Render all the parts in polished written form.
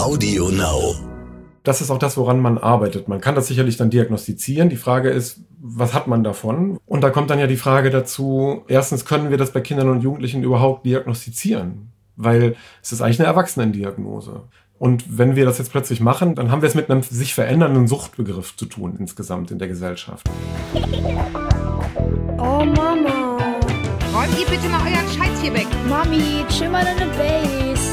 Audio Now. Das ist auch das, woran man arbeitet. Man kann das sicherlich dann diagnostizieren. Die Frage ist, was hat man davon? Und da kommt dann ja die Frage dazu, erstens, können wir das bei Kindern und Jugendlichen überhaupt diagnostizieren? Weil es ist eigentlich eine Erwachsenendiagnose. Und wenn wir das jetzt plötzlich machen, dann haben wir es mit einem sich verändernden Suchtbegriff zu tun insgesamt in der Gesellschaft. Oh Mama. Räumt ihr bitte mal euren Scheiß hier weg. Mami, chill mal deine Base.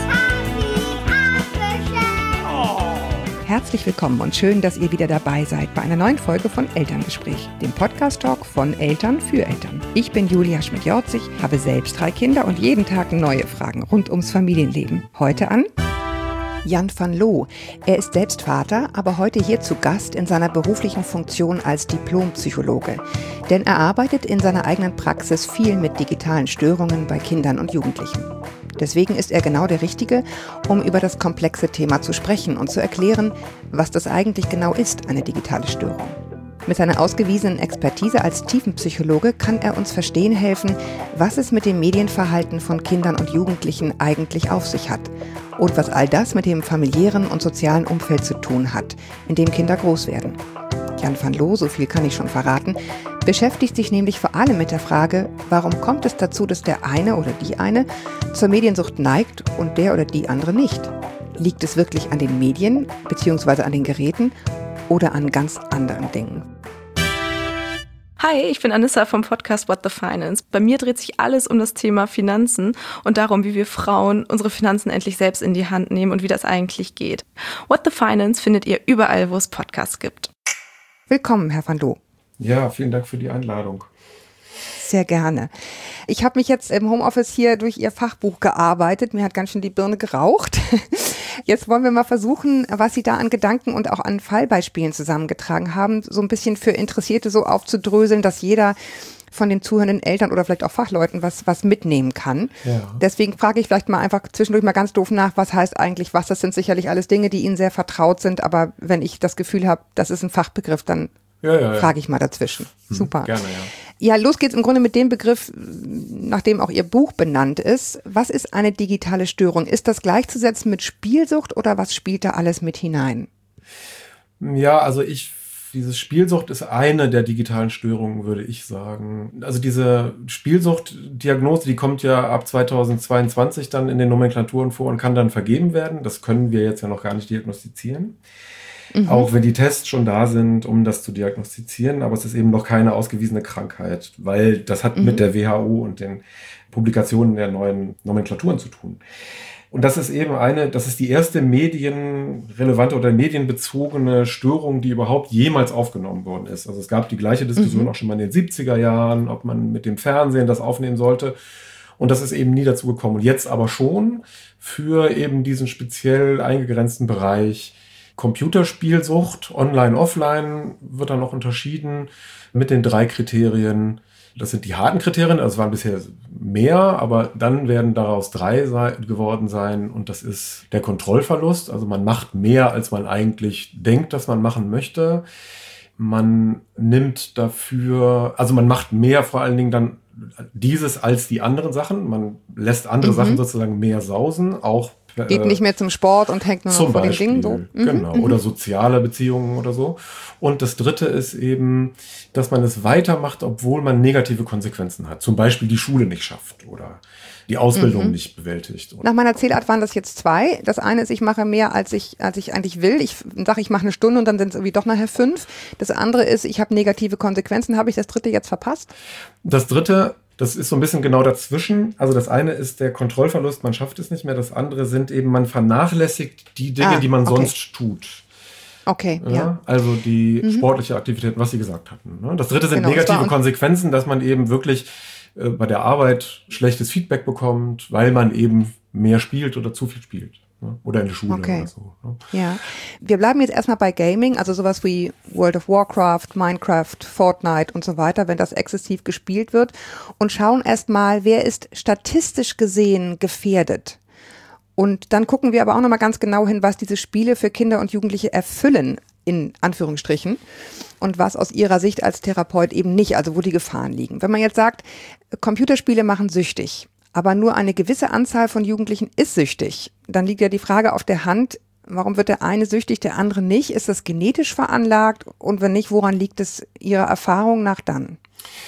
Herzlich willkommen und schön, dass ihr wieder dabei seid bei einer neuen Folge von Elterngespräch, dem Podcast-Talk von Eltern für Eltern. Ich bin Julia Schmidt-Jorzig, habe selbst 3 Kinder und jeden Tag neue Fragen rund ums Familienleben. Heute an Jan van Loo. Er ist selbst Vater, aber heute hier zu Gast in seiner beruflichen Funktion als Diplompsychologe. Denn er arbeitet in seiner eigenen Praxis viel mit digitalen Störungen bei Kindern und Jugendlichen. Deswegen ist er genau der Richtige, um über das komplexe Thema zu sprechen und zu erklären, was das eigentlich genau ist, eine digitale Störung. Mit seiner ausgewiesenen Expertise als Tiefenpsychologe kann er uns verstehen helfen, was es mit dem Medienverhalten von Kindern und Jugendlichen eigentlich auf sich hat und was all das mit dem familiären und sozialen Umfeld zu tun hat, in dem Kinder groß werden. Jan van Loo, so viel kann ich schon verraten, beschäftigt sich nämlich vor allem mit der Frage, warum kommt es dazu, dass der eine oder die eine zur Mediensucht neigt und der oder die andere nicht? Liegt es wirklich an den Medien bzw. an den Geräten oder an ganz anderen Dingen? Hi, ich bin Anissa vom Podcast What the Finance. Bei mir dreht sich alles um das Thema Finanzen und darum, wie wir Frauen unsere Finanzen endlich selbst in die Hand nehmen und wie das eigentlich geht. What the Finance findet ihr überall, wo es Podcasts gibt. Willkommen, Herr van Loo. Ja, vielen Dank für die Einladung. Sehr gerne. Ich habe mich jetzt im Homeoffice hier durch Ihr Fachbuch gearbeitet. Mir hat ganz schön die Birne geraucht. Jetzt wollen wir mal versuchen, was Sie da an Gedanken und auch an Fallbeispielen zusammengetragen haben, so ein bisschen für Interessierte so aufzudröseln, dass jeder von den zuhörenden Eltern oder vielleicht auch Fachleuten was mitnehmen kann. Ja. Deswegen frage ich vielleicht mal einfach zwischendurch mal ganz doof nach, was heißt eigentlich was? Das sind sicherlich alles Dinge, die Ihnen sehr vertraut sind, aber wenn ich das Gefühl habe, das ist ein Fachbegriff, dann frage ich mal dazwischen. Super. Gerne, ja. Ja, los geht's im Grunde mit dem Begriff, nach dem auch Ihr Buch benannt ist. Was ist eine digitale Störung? Ist das gleichzusetzen mit Spielsucht oder was spielt da alles mit hinein? Ja, also diese Spielsucht ist eine der digitalen Störungen, würde ich sagen. Also diese Spielsuchtdiagnose, die kommt ja ab 2022 dann in den Nomenklaturen vor und kann dann vergeben werden. Das können wir jetzt ja noch gar nicht diagnostizieren. Auch wenn die Tests schon da sind, um das zu diagnostizieren. Aber es ist eben noch keine ausgewiesene Krankheit, weil das hat mit der WHO und den Publikationen der neuen Nomenklaturen zu tun. Und das ist eben das ist die erste medienrelevante oder medienbezogene Störung, die überhaupt jemals aufgenommen worden ist. Also es gab die gleiche Diskussion auch schon mal in den 70er Jahren, ob man mit dem Fernsehen das aufnehmen sollte. Und das ist eben nie dazu gekommen. Und jetzt aber schon für eben diesen speziell eingegrenzten Bereich Computerspielsucht, online, offline, wird dann noch unterschieden mit den 3 Kriterien. Das sind die harten Kriterien, also es waren bisher mehr, aber dann werden daraus 3 geworden sein und das ist der Kontrollverlust. Also man macht mehr, als man eigentlich denkt, dass man machen möchte. Man nimmt dafür, also man macht mehr vor allen Dingen dann dieses als die anderen Sachen. Man lässt andere Sachen sozusagen mehr sausen, auch geht nicht mehr zum Sport und hängt nur noch vor den Dingen. So. Genau, oder soziale Beziehungen oder so. Und das Dritte ist eben, dass man es weitermacht, obwohl man negative Konsequenzen hat. Zum Beispiel die Schule nicht schafft oder die Ausbildung nicht bewältigt. Nach meiner Zählart waren das jetzt 2. Das eine ist, ich mache mehr, als ich eigentlich will. Ich sage, ich mache eine Stunde und dann sind es irgendwie doch nachher 5. Das andere ist, ich habe negative Konsequenzen. Habe ich das Dritte jetzt verpasst? Das Dritte, das ist so ein bisschen genau dazwischen. Also das eine ist der Kontrollverlust, man schafft es nicht mehr. Das andere sind eben, man vernachlässigt die Dinge, die man sonst tut. Okay, ja. Also die sportliche Aktivität, was Sie gesagt hatten. Das Dritte sind negative Konsequenzen, dass man eben wirklich bei der Arbeit schlechtes Feedback bekommt, weil man eben mehr spielt oder zu viel spielt. Oder in der Schule oder so. Ja, wir bleiben jetzt erstmal bei Gaming, also sowas wie World of Warcraft, Minecraft, Fortnite und so weiter, wenn das exzessiv gespielt wird und schauen erstmal, wer ist statistisch gesehen gefährdet. Und dann gucken wir aber auch nochmal ganz genau hin, was diese Spiele für Kinder und Jugendliche erfüllen, in Anführungsstrichen, und was aus Ihrer Sicht als Therapeut eben nicht, also wo die Gefahren liegen. Wenn man jetzt sagt, Computerspiele machen süchtig, aber nur eine gewisse Anzahl von Jugendlichen ist süchtig, dann liegt ja die Frage auf der Hand, Warum wird der eine süchtig, der andere nicht? Ist das genetisch veranlagt? Und wenn nicht, woran liegt es Ihrer Erfahrung nach dann?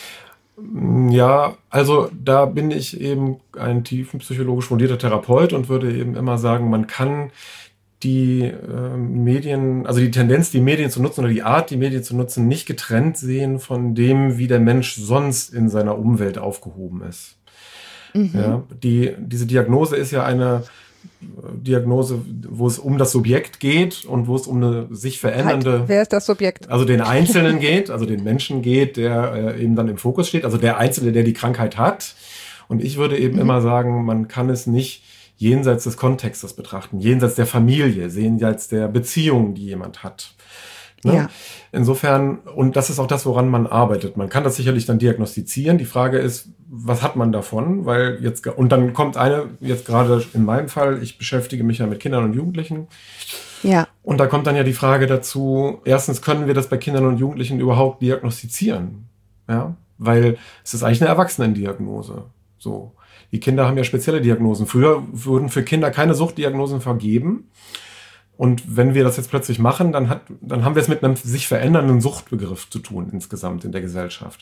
Ja, also da bin ich eben ein tiefenpsychologisch fundierter Therapeut und würde eben immer sagen, man kann die Medien, also die Tendenz, die Medien zu nutzen oder die Art, die Medien zu nutzen, nicht getrennt sehen von dem, wie der Mensch sonst in seiner Umwelt aufgehoben ist. Ja, diese Diagnose ist ja eine Diagnose, wo es um das Subjekt geht und wo es um eine sich verändernde... Wer ist das Subjekt? Also den Einzelnen geht, also den Menschen geht, der eben dann im Fokus steht, also der Einzelne, der die Krankheit hat. Und ich würde eben immer sagen, man kann es nicht jenseits des Kontextes betrachten, jenseits der Familie, jenseits der Beziehung, die jemand hat. Ne? Ja. Insofern, und das ist auch das, woran man arbeitet. Man kann das sicherlich dann diagnostizieren. Die Frage ist, was hat man davon? Weil jetzt, und dann kommt jetzt gerade in meinem Fall, ich beschäftige mich ja mit Kindern und Jugendlichen. Ja. Und da kommt dann ja die Frage dazu, erstens, können wir das bei Kindern und Jugendlichen überhaupt diagnostizieren? Ja, weil es ist eigentlich eine Erwachsenendiagnose. So. Die Kinder haben ja spezielle Diagnosen. Früher wurden für Kinder keine Suchtdiagnosen vergeben. Und wenn wir das jetzt plötzlich machen, dann haben wir es mit einem sich verändernden Suchtbegriff zu tun insgesamt in der Gesellschaft.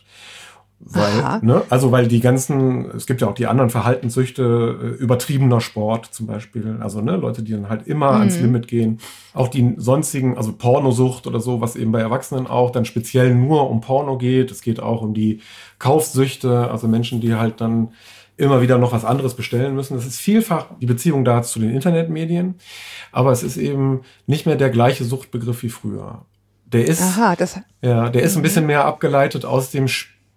Weil die ganzen, es gibt ja auch die anderen Verhaltenssüchte, übertriebener Sport zum Beispiel, also Leute, die dann halt immer ans Limit gehen. Auch die sonstigen, also Pornosucht oder so, was eben bei Erwachsenen auch dann speziell nur um Porno geht. Es geht auch um die Kaufsüchte, also Menschen, die halt dann immer wieder noch was anderes bestellen müssen. Das ist vielfach die Beziehung da zu den Internetmedien, aber es ist eben nicht mehr der gleiche Suchtbegriff wie früher. Der ist ein bisschen mehr abgeleitet aus dem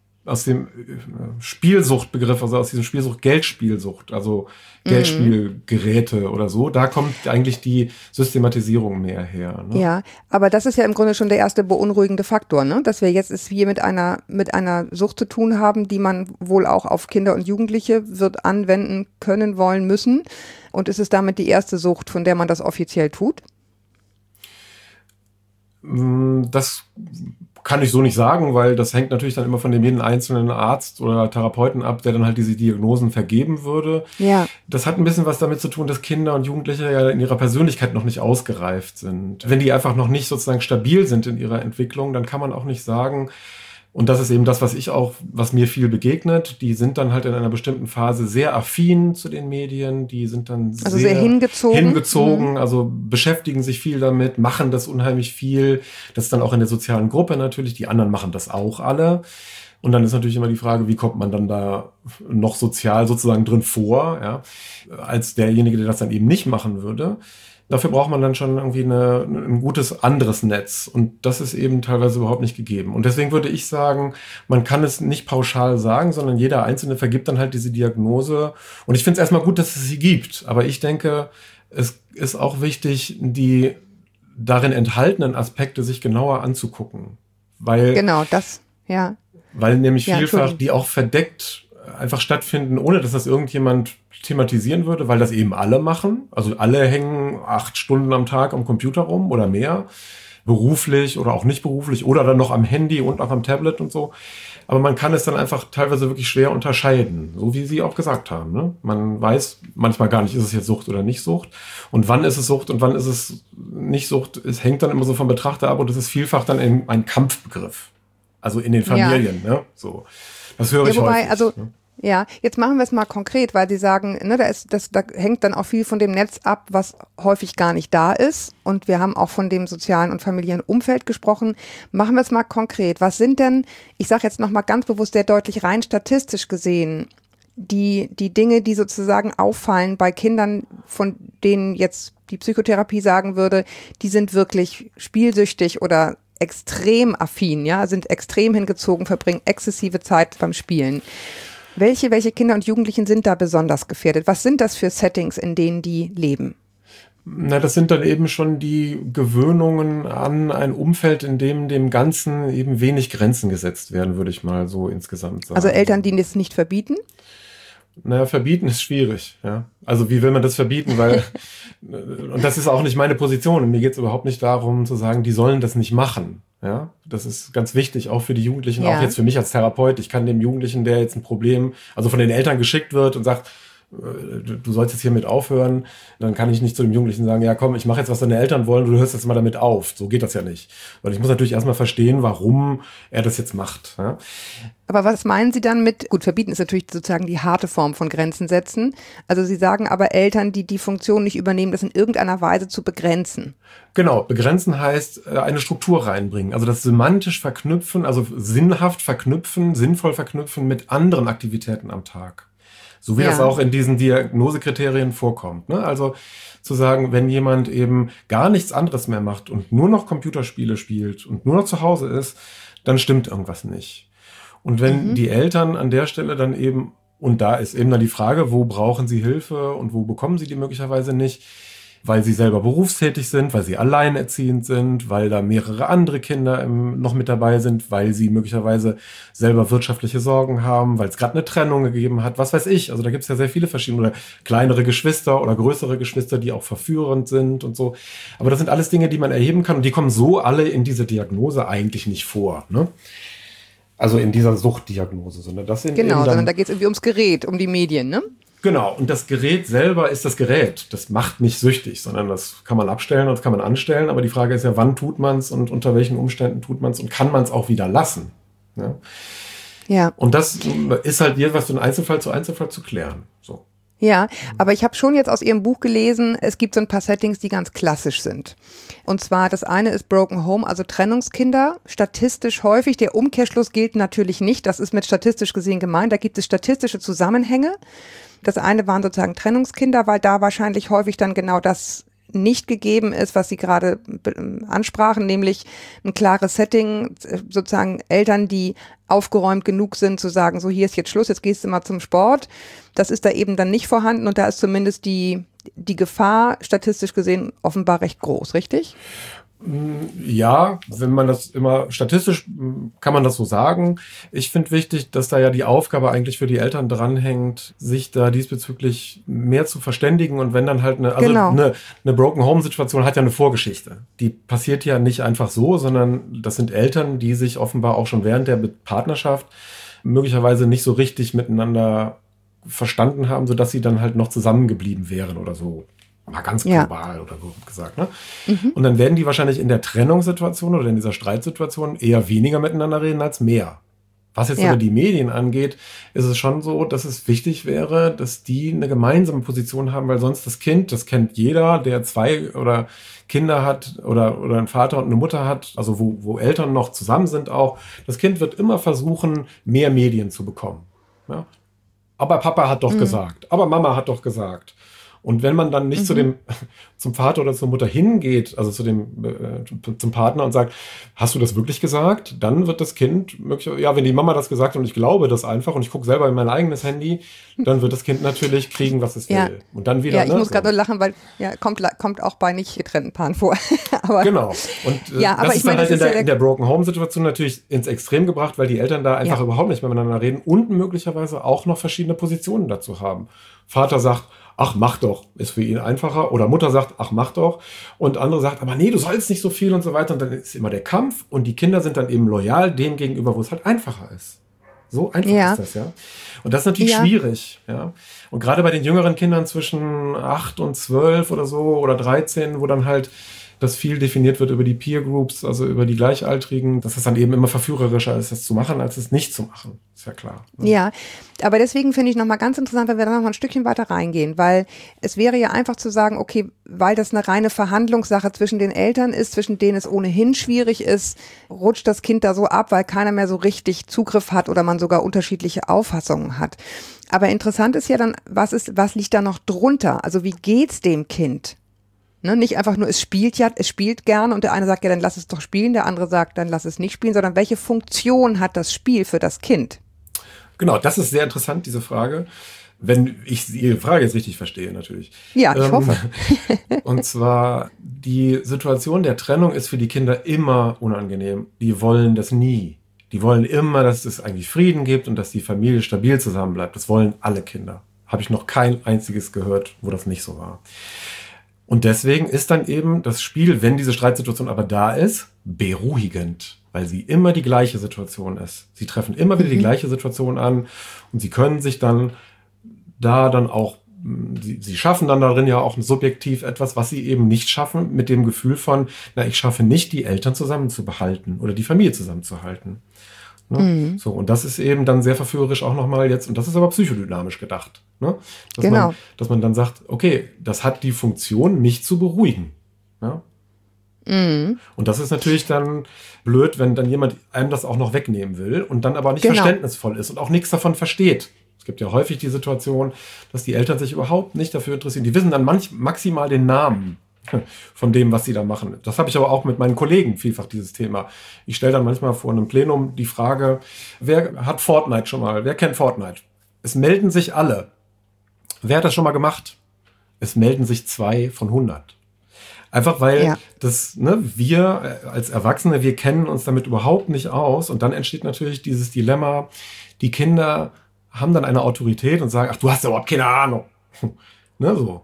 Spielsuchtbegriff, also aus diesem Spielsucht, Geldspielsucht, also Geldspielgeräte oder so. Da kommt eigentlich die Systematisierung mehr her. Ne? Ja, aber das ist ja im Grunde schon der erste beunruhigende Faktor, ne? Dass wir jetzt es hier mit einer Sucht zu tun haben, die man wohl auch auf Kinder und Jugendliche wird anwenden können, wollen, müssen. Und ist es damit die erste Sucht, von der man das offiziell tut? Das kann ich so nicht sagen, weil das hängt natürlich dann immer von dem jeden einzelnen Arzt oder Therapeuten ab, der dann halt diese Diagnosen vergeben würde. Ja. Das hat ein bisschen was damit zu tun, dass Kinder und Jugendliche ja in ihrer Persönlichkeit noch nicht ausgereift sind. Wenn die einfach noch nicht sozusagen stabil sind in ihrer Entwicklung, dann kann man auch nicht sagen, und das ist eben das, was mir viel begegnet. Die sind dann halt in einer bestimmten Phase sehr affin zu den Medien. Die sind dann sehr hingezogen, also beschäftigen sich viel damit, machen das unheimlich viel. Das ist dann auch in der sozialen Gruppe natürlich. Die anderen machen das auch alle. Und dann ist natürlich immer die Frage, wie kommt man dann da noch sozial sozusagen drin vor, ja, als derjenige, der das dann eben nicht machen würde. Dafür braucht man dann schon irgendwie ein gutes anderes Netz. Und das ist eben teilweise überhaupt nicht gegeben. Und deswegen würde ich sagen, man kann es nicht pauschal sagen, sondern jeder Einzelne vergibt dann halt diese Diagnose. Und ich finde es erstmal gut, dass es sie gibt. Aber ich denke, es ist auch wichtig, die darin enthaltenen Aspekte sich genauer anzugucken. Weil nämlich vielfach die auch verdeckt einfach stattfinden, ohne dass das irgendjemand thematisieren würde, weil das eben alle machen. Also alle hängen 8 Stunden am Tag am Computer rum oder mehr, beruflich oder auch nicht beruflich oder dann noch am Handy und auch am Tablet und so. Aber man kann es dann einfach teilweise wirklich schwer unterscheiden, so wie Sie auch gesagt haben. Ne? Man weiß manchmal gar nicht, ist es jetzt Sucht oder nicht Sucht. Und wann ist es Sucht und wann ist es nicht Sucht, es hängt dann immer so vom Betrachter ab und es ist vielfach dann ein Kampfbegriff. Also in den Familien. Ne? So. Das höre ich häufig. Ne? Ja, jetzt machen wir es mal konkret, weil Sie sagen, da hängt dann auch viel von dem Netz ab, was häufig gar nicht da ist. Und wir haben auch von dem sozialen und familiären Umfeld gesprochen. Machen wir es mal konkret. Was sind denn, ich sage jetzt nochmal ganz bewusst sehr deutlich rein statistisch gesehen, die Dinge, die sozusagen auffallen bei Kindern, von denen jetzt die Psychotherapie sagen würde, die sind wirklich spielsüchtig oder extrem affin, ja, sind extrem hingezogen, verbringen exzessive Zeit beim Spielen. Welche Kinder und Jugendlichen sind da besonders gefährdet? Was sind das für Settings, in denen die leben? Na, das sind dann eben schon die Gewöhnungen an ein Umfeld, in dem Ganzen eben wenig Grenzen gesetzt werden, würde ich mal so insgesamt sagen. Also Eltern, die es nicht verbieten? Naja, verbieten ist schwierig, ja. Also wie will man das verbieten? Weil, und das ist auch nicht meine Position. Und mir geht es überhaupt nicht darum zu sagen, die sollen das nicht machen. Ja, das ist ganz wichtig, auch für die Jugendlichen, auch jetzt für mich als Therapeut. Ich kann dem Jugendlichen, der jetzt ein Problem, also von den Eltern geschickt wird und sagt, du sollst jetzt hiermit aufhören, dann kann ich nicht zu dem Jugendlichen sagen, ja komm, ich mache jetzt, was deine Eltern wollen, du hörst jetzt mal damit auf. So geht das ja nicht. Weil ich muss natürlich erstmal verstehen, warum er das jetzt macht. Ja? Aber was meinen Sie dann mit, gut, verbieten ist natürlich sozusagen die harte Form von Grenzen setzen. Also Sie sagen aber Eltern, die die Funktion nicht übernehmen, das in irgendeiner Weise zu begrenzen. Genau, begrenzen heißt eine Struktur reinbringen. Also das semantisch verknüpfen, also sinnhaft verknüpfen, sinnvoll verknüpfen mit anderen Aktivitäten am Tag. So wie das auch in diesen Diagnosekriterien vorkommt. Ne? Also zu sagen, wenn jemand eben gar nichts anderes mehr macht und nur noch Computerspiele spielt und nur noch zu Hause ist, dann stimmt irgendwas nicht. Und wenn die Eltern an der Stelle dann eben, und da ist eben dann die Frage, wo brauchen sie Hilfe und wo bekommen sie die möglicherweise nicht, weil sie selber berufstätig sind, weil sie alleinerziehend sind, weil da mehrere andere Kinder noch mit dabei sind, weil sie möglicherweise selber wirtschaftliche Sorgen haben, weil es gerade eine Trennung gegeben hat, was weiß ich. Also da gibt es ja sehr viele verschiedene, oder kleinere Geschwister oder größere Geschwister, die auch verführend sind und so. Aber das sind alles Dinge, die man erheben kann und die kommen so alle in diese Diagnose eigentlich nicht vor, ne? Also in dieser Suchtdiagnose, sondern das sind genau, sondern da geht es irgendwie ums Gerät, um die Medien, ne? Genau, und das Gerät selber ist das Gerät. Das macht nicht süchtig, sondern das kann man abstellen und das kann man anstellen. Aber die Frage ist ja, wann tut man es und unter welchen Umständen tut man es und kann man es auch wieder lassen? Ja? Ja. Und das ist halt jeweils von Einzelfall zu Einzelfall zu klären. So. Ja, aber ich habe schon jetzt aus Ihrem Buch gelesen, es gibt so ein paar Settings, die ganz klassisch sind. Und zwar, das eine ist Broken Home, also Trennungskinder, statistisch häufig. Der Umkehrschluss gilt natürlich nicht, das ist mit statistisch gesehen gemeint, da gibt es statistische Zusammenhänge. Das eine waren sozusagen Trennungskinder, weil da wahrscheinlich häufig dann genau das nicht gegeben ist, was Sie gerade ansprachen, nämlich ein klares Setting, sozusagen Eltern, die aufgeräumt genug sind, zu sagen, so hier ist jetzt Schluss, jetzt gehst du mal zum Sport. Das ist da eben dann nicht vorhanden und da ist zumindest die Gefahr statistisch gesehen offenbar recht groß, richtig? Ja, wenn man das immer statistisch kann man das so sagen. Ich finde wichtig, dass da ja die Aufgabe eigentlich für die Eltern dranhängt, sich da diesbezüglich mehr zu verständigen und wenn dann halt eine Broken Home Situation hat ja eine Vorgeschichte. Die passiert ja nicht einfach so, sondern das sind Eltern, die sich offenbar auch schon während der Partnerschaft möglicherweise nicht so richtig miteinander verstanden haben, sodass sie dann halt noch zusammengeblieben wären oder so. Mal ganz global oder so gesagt. Ne? Und dann werden die wahrscheinlich in der Trennungssituation oder in dieser Streitsituation eher weniger miteinander reden als mehr. Was jetzt aber die Medien angeht, ist es schon so, dass es wichtig wäre, dass die eine gemeinsame Position haben, weil sonst das kennt jeder, der 2 oder Kinder hat oder einen Vater und eine Mutter hat, also wo Eltern noch zusammen sind auch. Das Kind wird immer versuchen, mehr Medien zu bekommen. Ja? Aber Papa hat doch gesagt, aber Mama hat doch gesagt. Und wenn man dann nicht zum Vater oder zur Mutter hingeht, also zum Partner und sagt, hast du das wirklich gesagt? Dann wird das Kind, wenn die Mama das gesagt hat und ich glaube das einfach und ich gucke selber in mein eigenes Handy, dann wird das Kind natürlich kriegen, was es will. Und dann wieder. Ja, ich muss gerade nur lachen, weil kommt auch bei nicht getrennten Paaren vor. Aber, genau. Und das ist dann halt in der Broken Home Situation natürlich ins Extrem gebracht, weil die Eltern da einfach überhaupt nicht mehr miteinander reden und möglicherweise auch noch verschiedene Positionen dazu haben. Vater sagt, ach, mach doch, ist für ihn einfacher. Oder Mutter sagt, ach, mach doch. Und andere sagt, aber nee, du sollst nicht so viel und so weiter. Und dann ist immer der Kampf und die Kinder sind dann eben loyal dem gegenüber, wo es halt einfacher ist. So einfach ist das, ja. Und das ist natürlich schwierig, ja. Und gerade bei den jüngeren Kindern zwischen 8 und 12 oder so oder 13, wo dann halt das viel definiert wird über die Peer Groups, also über die Gleichaltrigen, dass es dann eben immer verführerischer ist, das zu machen, als es nicht zu machen. Ist ja klar. Ne? Ja, aber deswegen finde ich nochmal ganz interessant, wenn wir da nochmal ein Stückchen weiter reingehen, weil es wäre ja einfach zu sagen, okay, weil das eine reine Verhandlungssache zwischen den Eltern ist, zwischen denen es ohnehin schwierig ist, rutscht das Kind da so ab, weil keiner mehr so richtig Zugriff hat oder man sogar unterschiedliche Auffassungen hat. Aber interessant ist ja dann, was liegt da noch drunter? Also wie geht's dem Kind? Ne, nicht einfach nur, es spielt gerne und der eine sagt, ja, dann lass es doch spielen, der andere sagt, dann lass es nicht spielen, sondern welche Funktion hat das Spiel für das Kind? Genau, das ist sehr interessant, diese Frage. Wenn ich Ihre Frage jetzt richtig verstehe, natürlich. Ja, ich hoffe. Und zwar, die Situation der Trennung ist für die Kinder immer unangenehm. Die wollen das nie. Die wollen immer, dass es eigentlich Frieden gibt und dass die Familie stabil zusammenbleibt. Das wollen alle Kinder. Habe ich noch kein einziges gehört, wo das nicht so war. Und deswegen ist dann eben das Spiel, wenn diese Streitsituation aber da ist, beruhigend, weil sie immer die gleiche Situation ist. Sie treffen immer wieder die gleiche Situation an und sie können sich dann da dann auch, sie schaffen dann darin ja auch subjektiv etwas, was sie eben nicht schaffen, mit dem Gefühl von, ich schaffe nicht, die Eltern zusammenzubehalten oder die Familie zusammenzuhalten. Ne? So, und das ist eben dann sehr verführerisch auch nochmal jetzt, und das ist aber psychodynamisch gedacht. Ne? Dass man dann sagt, okay, das hat die Funktion, mich zu beruhigen. Ja? Und das ist natürlich dann blöd, wenn dann jemand einem das auch noch wegnehmen will und dann aber nicht verständnisvoll ist und auch nichts davon versteht. Es gibt ja häufig die Situation, dass die Eltern sich überhaupt nicht dafür interessieren. Die wissen dann maximal den Namen von dem, was sie da machen. Das habe ich aber auch mit meinen Kollegen vielfach, dieses Thema. Ich stelle dann manchmal vor einem Plenum die Frage, wer hat Fortnite schon mal? Wer kennt Fortnite? Es melden sich alle. Wer hat das schon mal gemacht? Es melden sich 2 von 100. Einfach weil wir als Erwachsene, wir kennen uns damit überhaupt nicht aus. Und dann entsteht natürlich dieses Dilemma, die Kinder haben dann eine Autorität und sagen, ach, du hast ja überhaupt keine Ahnung. Ne, so.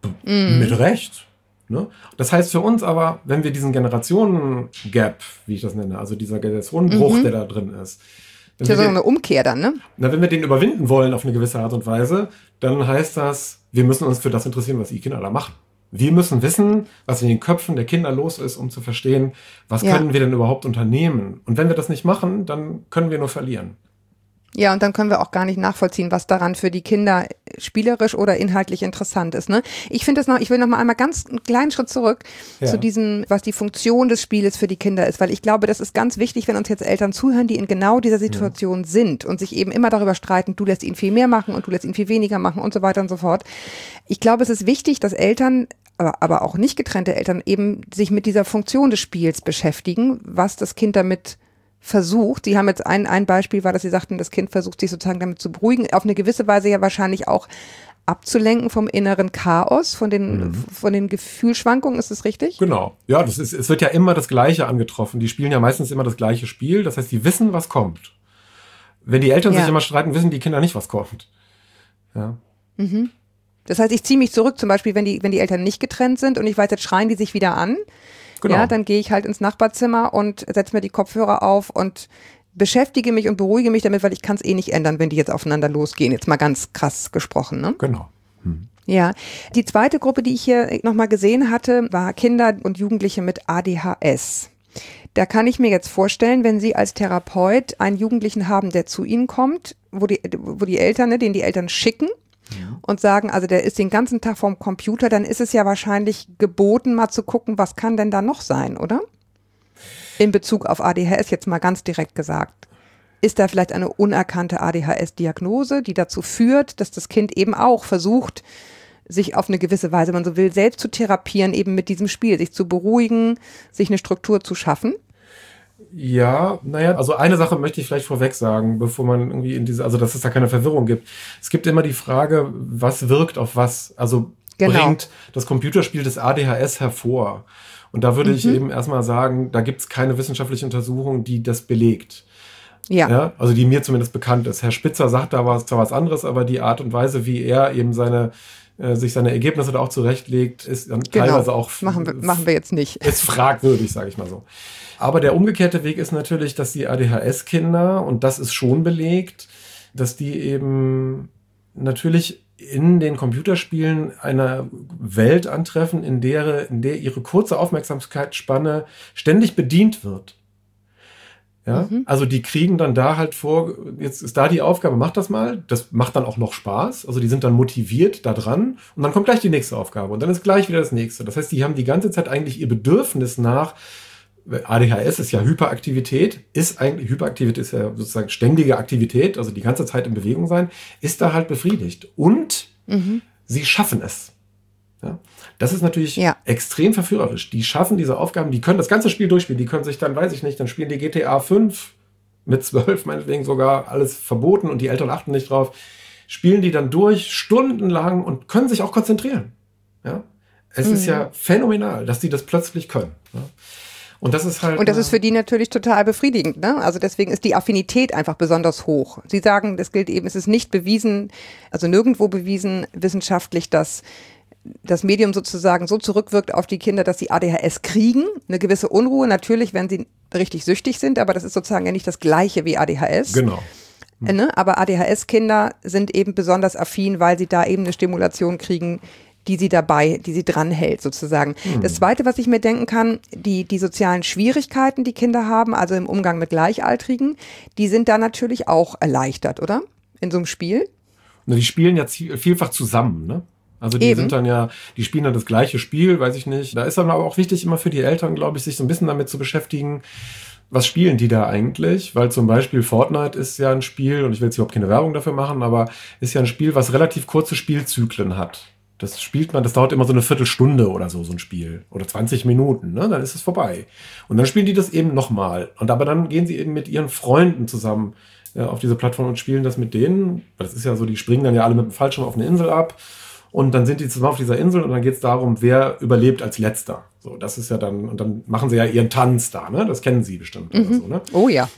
Mit Recht. Ne? Das heißt für uns aber, wenn wir diesen Generationen-Gap, wie ich das nenne, also dieser Generationenbruch, der da drin ist. Das ist so eine Umkehr dann, ne? Wenn wir den überwinden wollen auf eine gewisse Art und Weise, dann heißt das, wir müssen uns für das interessieren, was die Kinder da machen. Wir müssen wissen, was in den Köpfen der Kinder los ist, um zu verstehen, was können wir denn überhaupt unternehmen. Und wenn wir das nicht machen, dann können wir nur verlieren. Ja, und dann können wir auch gar nicht nachvollziehen, was daran für die Kinder spielerisch oder inhaltlich interessant ist. Ne? Ich finde ich will noch mal einmal ganz einen kleinen Schritt zurück zu diesem, was die Funktion des Spieles für die Kinder ist, weil ich glaube, das ist ganz wichtig, wenn uns jetzt Eltern zuhören, die in genau dieser Situation sind und sich eben immer darüber streiten, du lässt ihn viel mehr machen und du lässt ihn viel weniger machen und so weiter und so fort. Ich glaube, es ist wichtig, dass Eltern, aber auch nicht getrennte Eltern eben sich mit dieser Funktion des Spiels beschäftigen, was das Kind damit versucht. Sie haben jetzt ein Beispiel war, dass Sie sagten, das Kind versucht sich sozusagen damit zu beruhigen, auf eine gewisse Weise ja wahrscheinlich auch abzulenken vom inneren Chaos, von den Gefühlsschwankungen, ist das richtig? Genau. Ja, es wird ja immer das Gleiche angetroffen. Die spielen ja meistens immer das gleiche Spiel. Das heißt, die wissen, was kommt. Wenn die Eltern sich immer streiten, wissen die Kinder nicht, was kommt. Ja. Mhm. Das heißt, ich ziehe mich zurück, zum Beispiel, wenn die Eltern nicht getrennt sind und ich weiß, jetzt schreien die sich wieder an. Genau. Ja, dann gehe ich halt ins Nachbarzimmer und setze mir die Kopfhörer auf und beschäftige mich und beruhige mich damit, weil ich kann es eh nicht ändern, wenn die jetzt aufeinander losgehen. Jetzt mal ganz krass gesprochen, ne? Genau. Ja, die zweite Gruppe, die ich hier nochmal gesehen hatte, war Kinder und Jugendliche mit ADHS. Da kann ich mir jetzt vorstellen, wenn Sie als Therapeut einen Jugendlichen haben, der zu Ihnen kommt, wo die Eltern, den die Eltern schicken, und sagen, also der ist den ganzen Tag vorm Computer, dann ist es ja wahrscheinlich geboten, mal zu gucken, was kann denn da noch sein, oder? In Bezug auf ADHS jetzt mal ganz direkt gesagt. Ist da vielleicht eine unerkannte ADHS-Diagnose, die dazu führt, dass das Kind eben auch versucht, sich auf eine gewisse Weise, wenn man so will, selbst zu therapieren, eben mit diesem Spiel, sich zu beruhigen, sich eine Struktur zu schaffen? Ja, also eine Sache möchte ich vielleicht vorweg sagen, bevor man irgendwie also dass es da keine Verwirrung gibt. Es gibt immer die Frage, was wirkt auf was? Also bringt das Computerspiel des ADHS hervor? Und da würde ich eben erstmal sagen, da gibt es keine wissenschaftliche Untersuchung, die das belegt. Ja. Also die mir zumindest bekannt ist. Herr Spitzer sagt da zwar was anderes, aber die Art und Weise, wie er eben sich seine Ergebnisse da auch zurechtlegt, ist dann teilweise auch... Machen wir jetzt nicht. Ist fragwürdig, sage ich mal so. Aber der umgekehrte Weg ist natürlich, dass die ADHS-Kinder, und das ist schon belegt, dass die eben natürlich in den Computerspielen eine Welt antreffen, in der ihre kurze Aufmerksamkeitsspanne ständig bedient wird. Ja? Also die kriegen dann da halt vor, jetzt ist da die Aufgabe, mach das mal. Das macht dann auch noch Spaß. Also die sind dann motiviert da dran und dann kommt gleich die nächste Aufgabe und dann ist gleich wieder das nächste. Das heißt, die haben die ganze Zeit eigentlich ihr Bedürfnis nach, ADHS ist ja Hyperaktivität, Hyperaktivität ist ja sozusagen ständige Aktivität, also die ganze Zeit in Bewegung sein, ist da halt befriedigt. Und sie schaffen es. Ja? Das ist natürlich extrem verführerisch. Die schaffen diese Aufgaben, die können das ganze Spiel durchspielen, die können sich dann, weiß ich nicht, dann spielen die GTA 5 mit 12 meinetwegen sogar, alles verboten und die Eltern achten nicht drauf, spielen die dann durch, stundenlang und können sich auch konzentrieren. Ja? Es ist ja phänomenal, dass die das plötzlich können. Ja? Und das ist halt. Und das ist für die natürlich total befriedigend, ne? Also deswegen ist die Affinität einfach besonders hoch. Sie sagen, das gilt eben, es ist nicht bewiesen, also nirgendwo bewiesen wissenschaftlich, dass das Medium sozusagen so zurückwirkt auf die Kinder, dass sie ADHS kriegen. Eine gewisse Unruhe, natürlich, wenn sie richtig süchtig sind, aber das ist sozusagen ja nicht das Gleiche wie ADHS. Genau. Ne? Aber ADHS-Kinder sind eben besonders affin, weil sie da eben eine Stimulation kriegen, die sie dran hält sozusagen. Das Zweite, was ich mir denken kann, die sozialen Schwierigkeiten, die Kinder haben, also im Umgang mit Gleichaltrigen, die sind da natürlich auch erleichtert, oder? In so einem Spiel. Na, die spielen ja vielfach zusammen, ne? Also die die spielen dann das gleiche Spiel, weiß ich nicht. Da ist dann aber auch wichtig immer für die Eltern, glaube ich, sich so ein bisschen damit zu beschäftigen, was spielen die da eigentlich? Weil zum Beispiel Fortnite ist ja ein Spiel, und ich will jetzt überhaupt keine Werbung dafür machen, aber ist ja ein Spiel, was relativ kurze Spielzyklen hat. Das dauert immer so eine Viertelstunde oder so ein Spiel. Oder 20 Minuten, ne? Dann ist es vorbei. Und dann spielen die das eben nochmal. Aber dann gehen sie eben mit ihren Freunden zusammen auf diese Plattform und spielen das mit denen. Das ist ja so, die springen dann ja alle mit dem Fallschirm auf eine Insel ab. Und dann sind die zusammen auf dieser Insel und dann geht es darum, wer überlebt als Letzter. So, das ist ja dann, und dann machen sie ja ihren Tanz da, ne? Das kennen Sie bestimmt oder so, ne? Oh ja.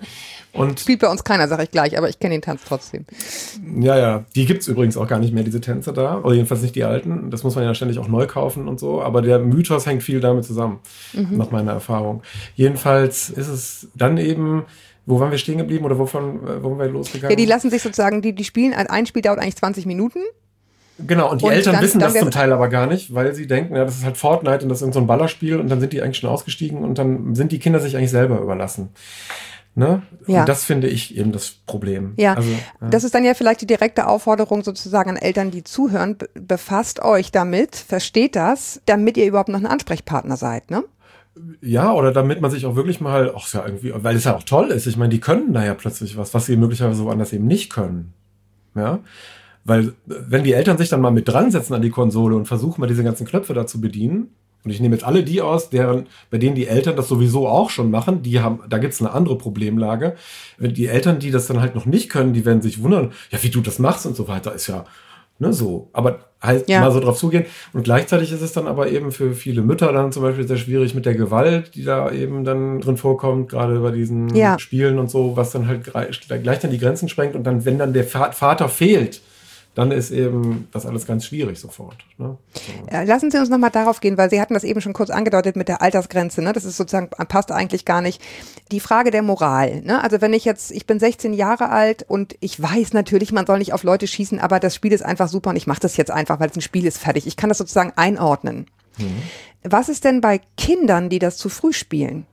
Und spielt bei uns keiner, sage ich gleich, aber ich kenne den Tanz trotzdem. Ja, die gibt's übrigens auch gar nicht mehr, diese Tänze da. Oder jedenfalls nicht die alten. Das muss man ja ständig auch neu kaufen und so. Aber der Mythos hängt viel damit zusammen, nach meiner Erfahrung. Jedenfalls ist es dann eben, wo waren wir stehen geblieben oder wo sind wir losgegangen? Ja, die lassen sich sozusagen, die spielen, ein Spiel dauert eigentlich 20 Minuten. Genau, und die Eltern wissen das zum Teil aber gar nicht, weil sie denken, ja, das ist halt Fortnite und das ist so ein Ballerspiel und dann sind die eigentlich schon ausgestiegen und dann sind die Kinder sich eigentlich selber überlassen. Ne? Ja. Und das finde ich eben das Problem. Ja. Also, das ist dann ja vielleicht die direkte Aufforderung sozusagen an Eltern, die zuhören, befasst euch damit, versteht das, damit ihr überhaupt noch ein Ansprechpartner seid, ne? Ja, oder damit man sich auch wirklich mal, ja irgendwie, weil es ja auch toll ist, ich meine, die können da ja plötzlich was sie möglicherweise woanders eben nicht können. Ja. Weil, wenn die Eltern sich dann mal mit dran setzen an die Konsole und versuchen mal diese ganzen Knöpfe da zu bedienen, und ich nehme jetzt alle die aus, bei denen die Eltern das sowieso auch schon machen, da gibt's eine andere Problemlage. Die Eltern, die das dann halt noch nicht können, die werden sich wundern, ja, wie du das machst und so weiter, ist ja, ne, so. Aber halt mal so drauf zugehen. Und gleichzeitig ist es dann aber eben für viele Mütter dann zum Beispiel sehr schwierig mit der Gewalt, die da eben dann drin vorkommt, gerade bei diesen Spielen und so, was dann halt gleich dann die Grenzen sprengt und dann, wenn dann der Vater fehlt, dann ist eben das alles ganz schwierig sofort. Ne? So. Lassen Sie uns nochmal darauf gehen, weil Sie hatten das eben schon kurz angedeutet mit der Altersgrenze. Ne? Das ist sozusagen, passt eigentlich gar nicht. Die Frage der Moral. Ne? Also wenn ich bin 16 Jahre alt und ich weiß natürlich, man soll nicht auf Leute schießen, aber das Spiel ist einfach super und ich mache das jetzt einfach, weil es ein Spiel ist, fertig. Ich kann das sozusagen einordnen. Was ist denn bei Kindern, die das zu früh spielen?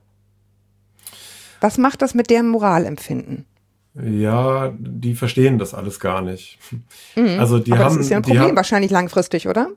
Was macht das mit deren Moralempfinden? Ja, die verstehen das alles gar nicht. Also das ist ja ein Problem wahrscheinlich langfristig, oder?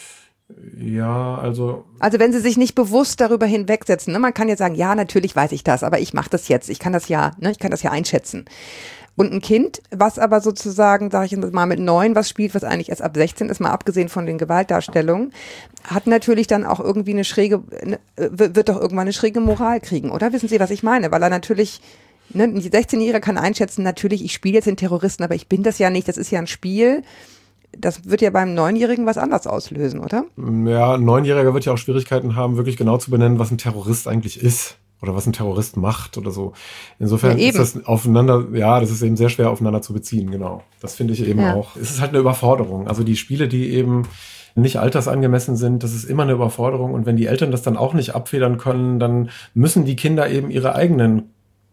Ja, also wenn sie sich nicht bewusst darüber hinwegsetzen, ne? Man kann ja sagen, ja, natürlich weiß ich das, aber ich mache das jetzt, ich kann das ja einschätzen. Und ein Kind, was aber sozusagen, sage ich mal, mit 9 was spielt, was eigentlich erst ab 16 ist, mal abgesehen von den Gewaltdarstellungen, hat natürlich dann auch irgendwie wird doch irgendwann eine schräge Moral kriegen, oder? Wissen Sie, was ich meine? Weil er natürlich, ne, ein 16-Jähriger kann einschätzen, natürlich, ich spiele jetzt den Terroristen, aber ich bin das ja nicht, das ist ja ein Spiel. Das wird ja beim 9-Jährigen was anderes auslösen, oder? Ja, ein 9-Jähriger wird ja auch Schwierigkeiten haben, wirklich genau zu benennen, was ein Terrorist eigentlich ist. Oder was ein Terrorist macht oder so. Insofern ist das das ist eben sehr schwer aufeinander zu beziehen, genau. Das finde ich eben auch. Es ist halt eine Überforderung. Also die Spiele, die eben nicht altersangemessen sind, das ist immer eine Überforderung. Und wenn die Eltern das dann auch nicht abfedern können, dann müssen die Kinder eben ihre eigenen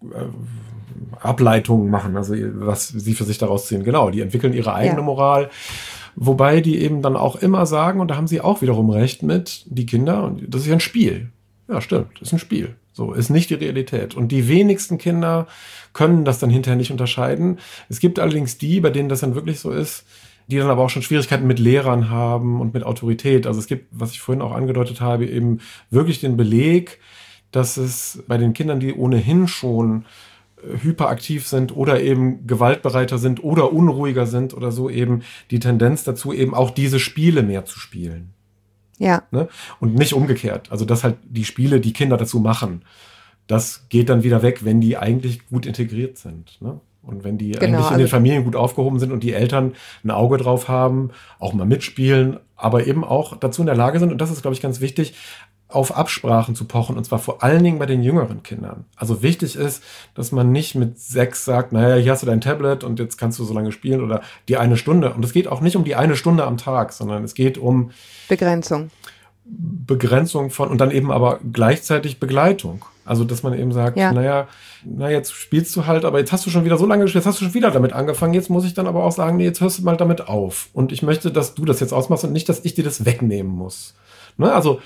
Ableitungen machen, also was sie für sich daraus ziehen. Genau, die entwickeln ihre eigene Moral. Wobei die eben dann auch immer sagen, und da haben sie auch wiederum recht mit, die Kinder, und das ist ja ein Spiel. Ja, stimmt, das ist ein Spiel. So, ist nicht die Realität. Und die wenigsten Kinder können das dann hinterher nicht unterscheiden. Es gibt allerdings die, bei denen das dann wirklich so ist, die dann aber auch schon Schwierigkeiten mit Lehrern haben und mit Autorität. Also es gibt, was ich vorhin auch angedeutet habe, eben wirklich den Beleg, dass es bei den Kindern, die ohnehin schon hyperaktiv sind oder eben gewaltbereiter sind oder unruhiger sind oder so, eben die Tendenz dazu, eben auch diese Spiele mehr zu spielen. Ja. Ne? Und nicht umgekehrt. Also, dass halt die Spiele die Kinder dazu machen, das geht dann wieder weg, wenn die eigentlich gut integriert sind. Ne? Und wenn die eigentlich in den Familien gut aufgehoben sind und die Eltern ein Auge drauf haben, auch mal mitspielen, aber eben auch dazu in der Lage sind, und das ist, glaube ich, ganz wichtig, auf Absprachen zu pochen, und zwar vor allen Dingen bei den jüngeren Kindern. Also wichtig ist, dass man nicht mit 6 sagt, naja, hier hast du dein Tablet und jetzt kannst du so lange spielen oder die 1 Stunde. Und es geht auch nicht um die 1 Stunde am Tag, sondern es geht um Begrenzung von, und dann eben aber gleichzeitig Begleitung. Also, dass man eben sagt, Ja. naja, jetzt spielst du halt, aber jetzt hast du schon wieder so lange gespielt, jetzt hast du schon wieder damit angefangen, jetzt muss ich dann aber auch sagen, nee, jetzt hörst du mal damit auf. Und ich möchte, dass du das jetzt ausmachst und nicht, dass ich dir das wegnehmen muss. Ne? Also,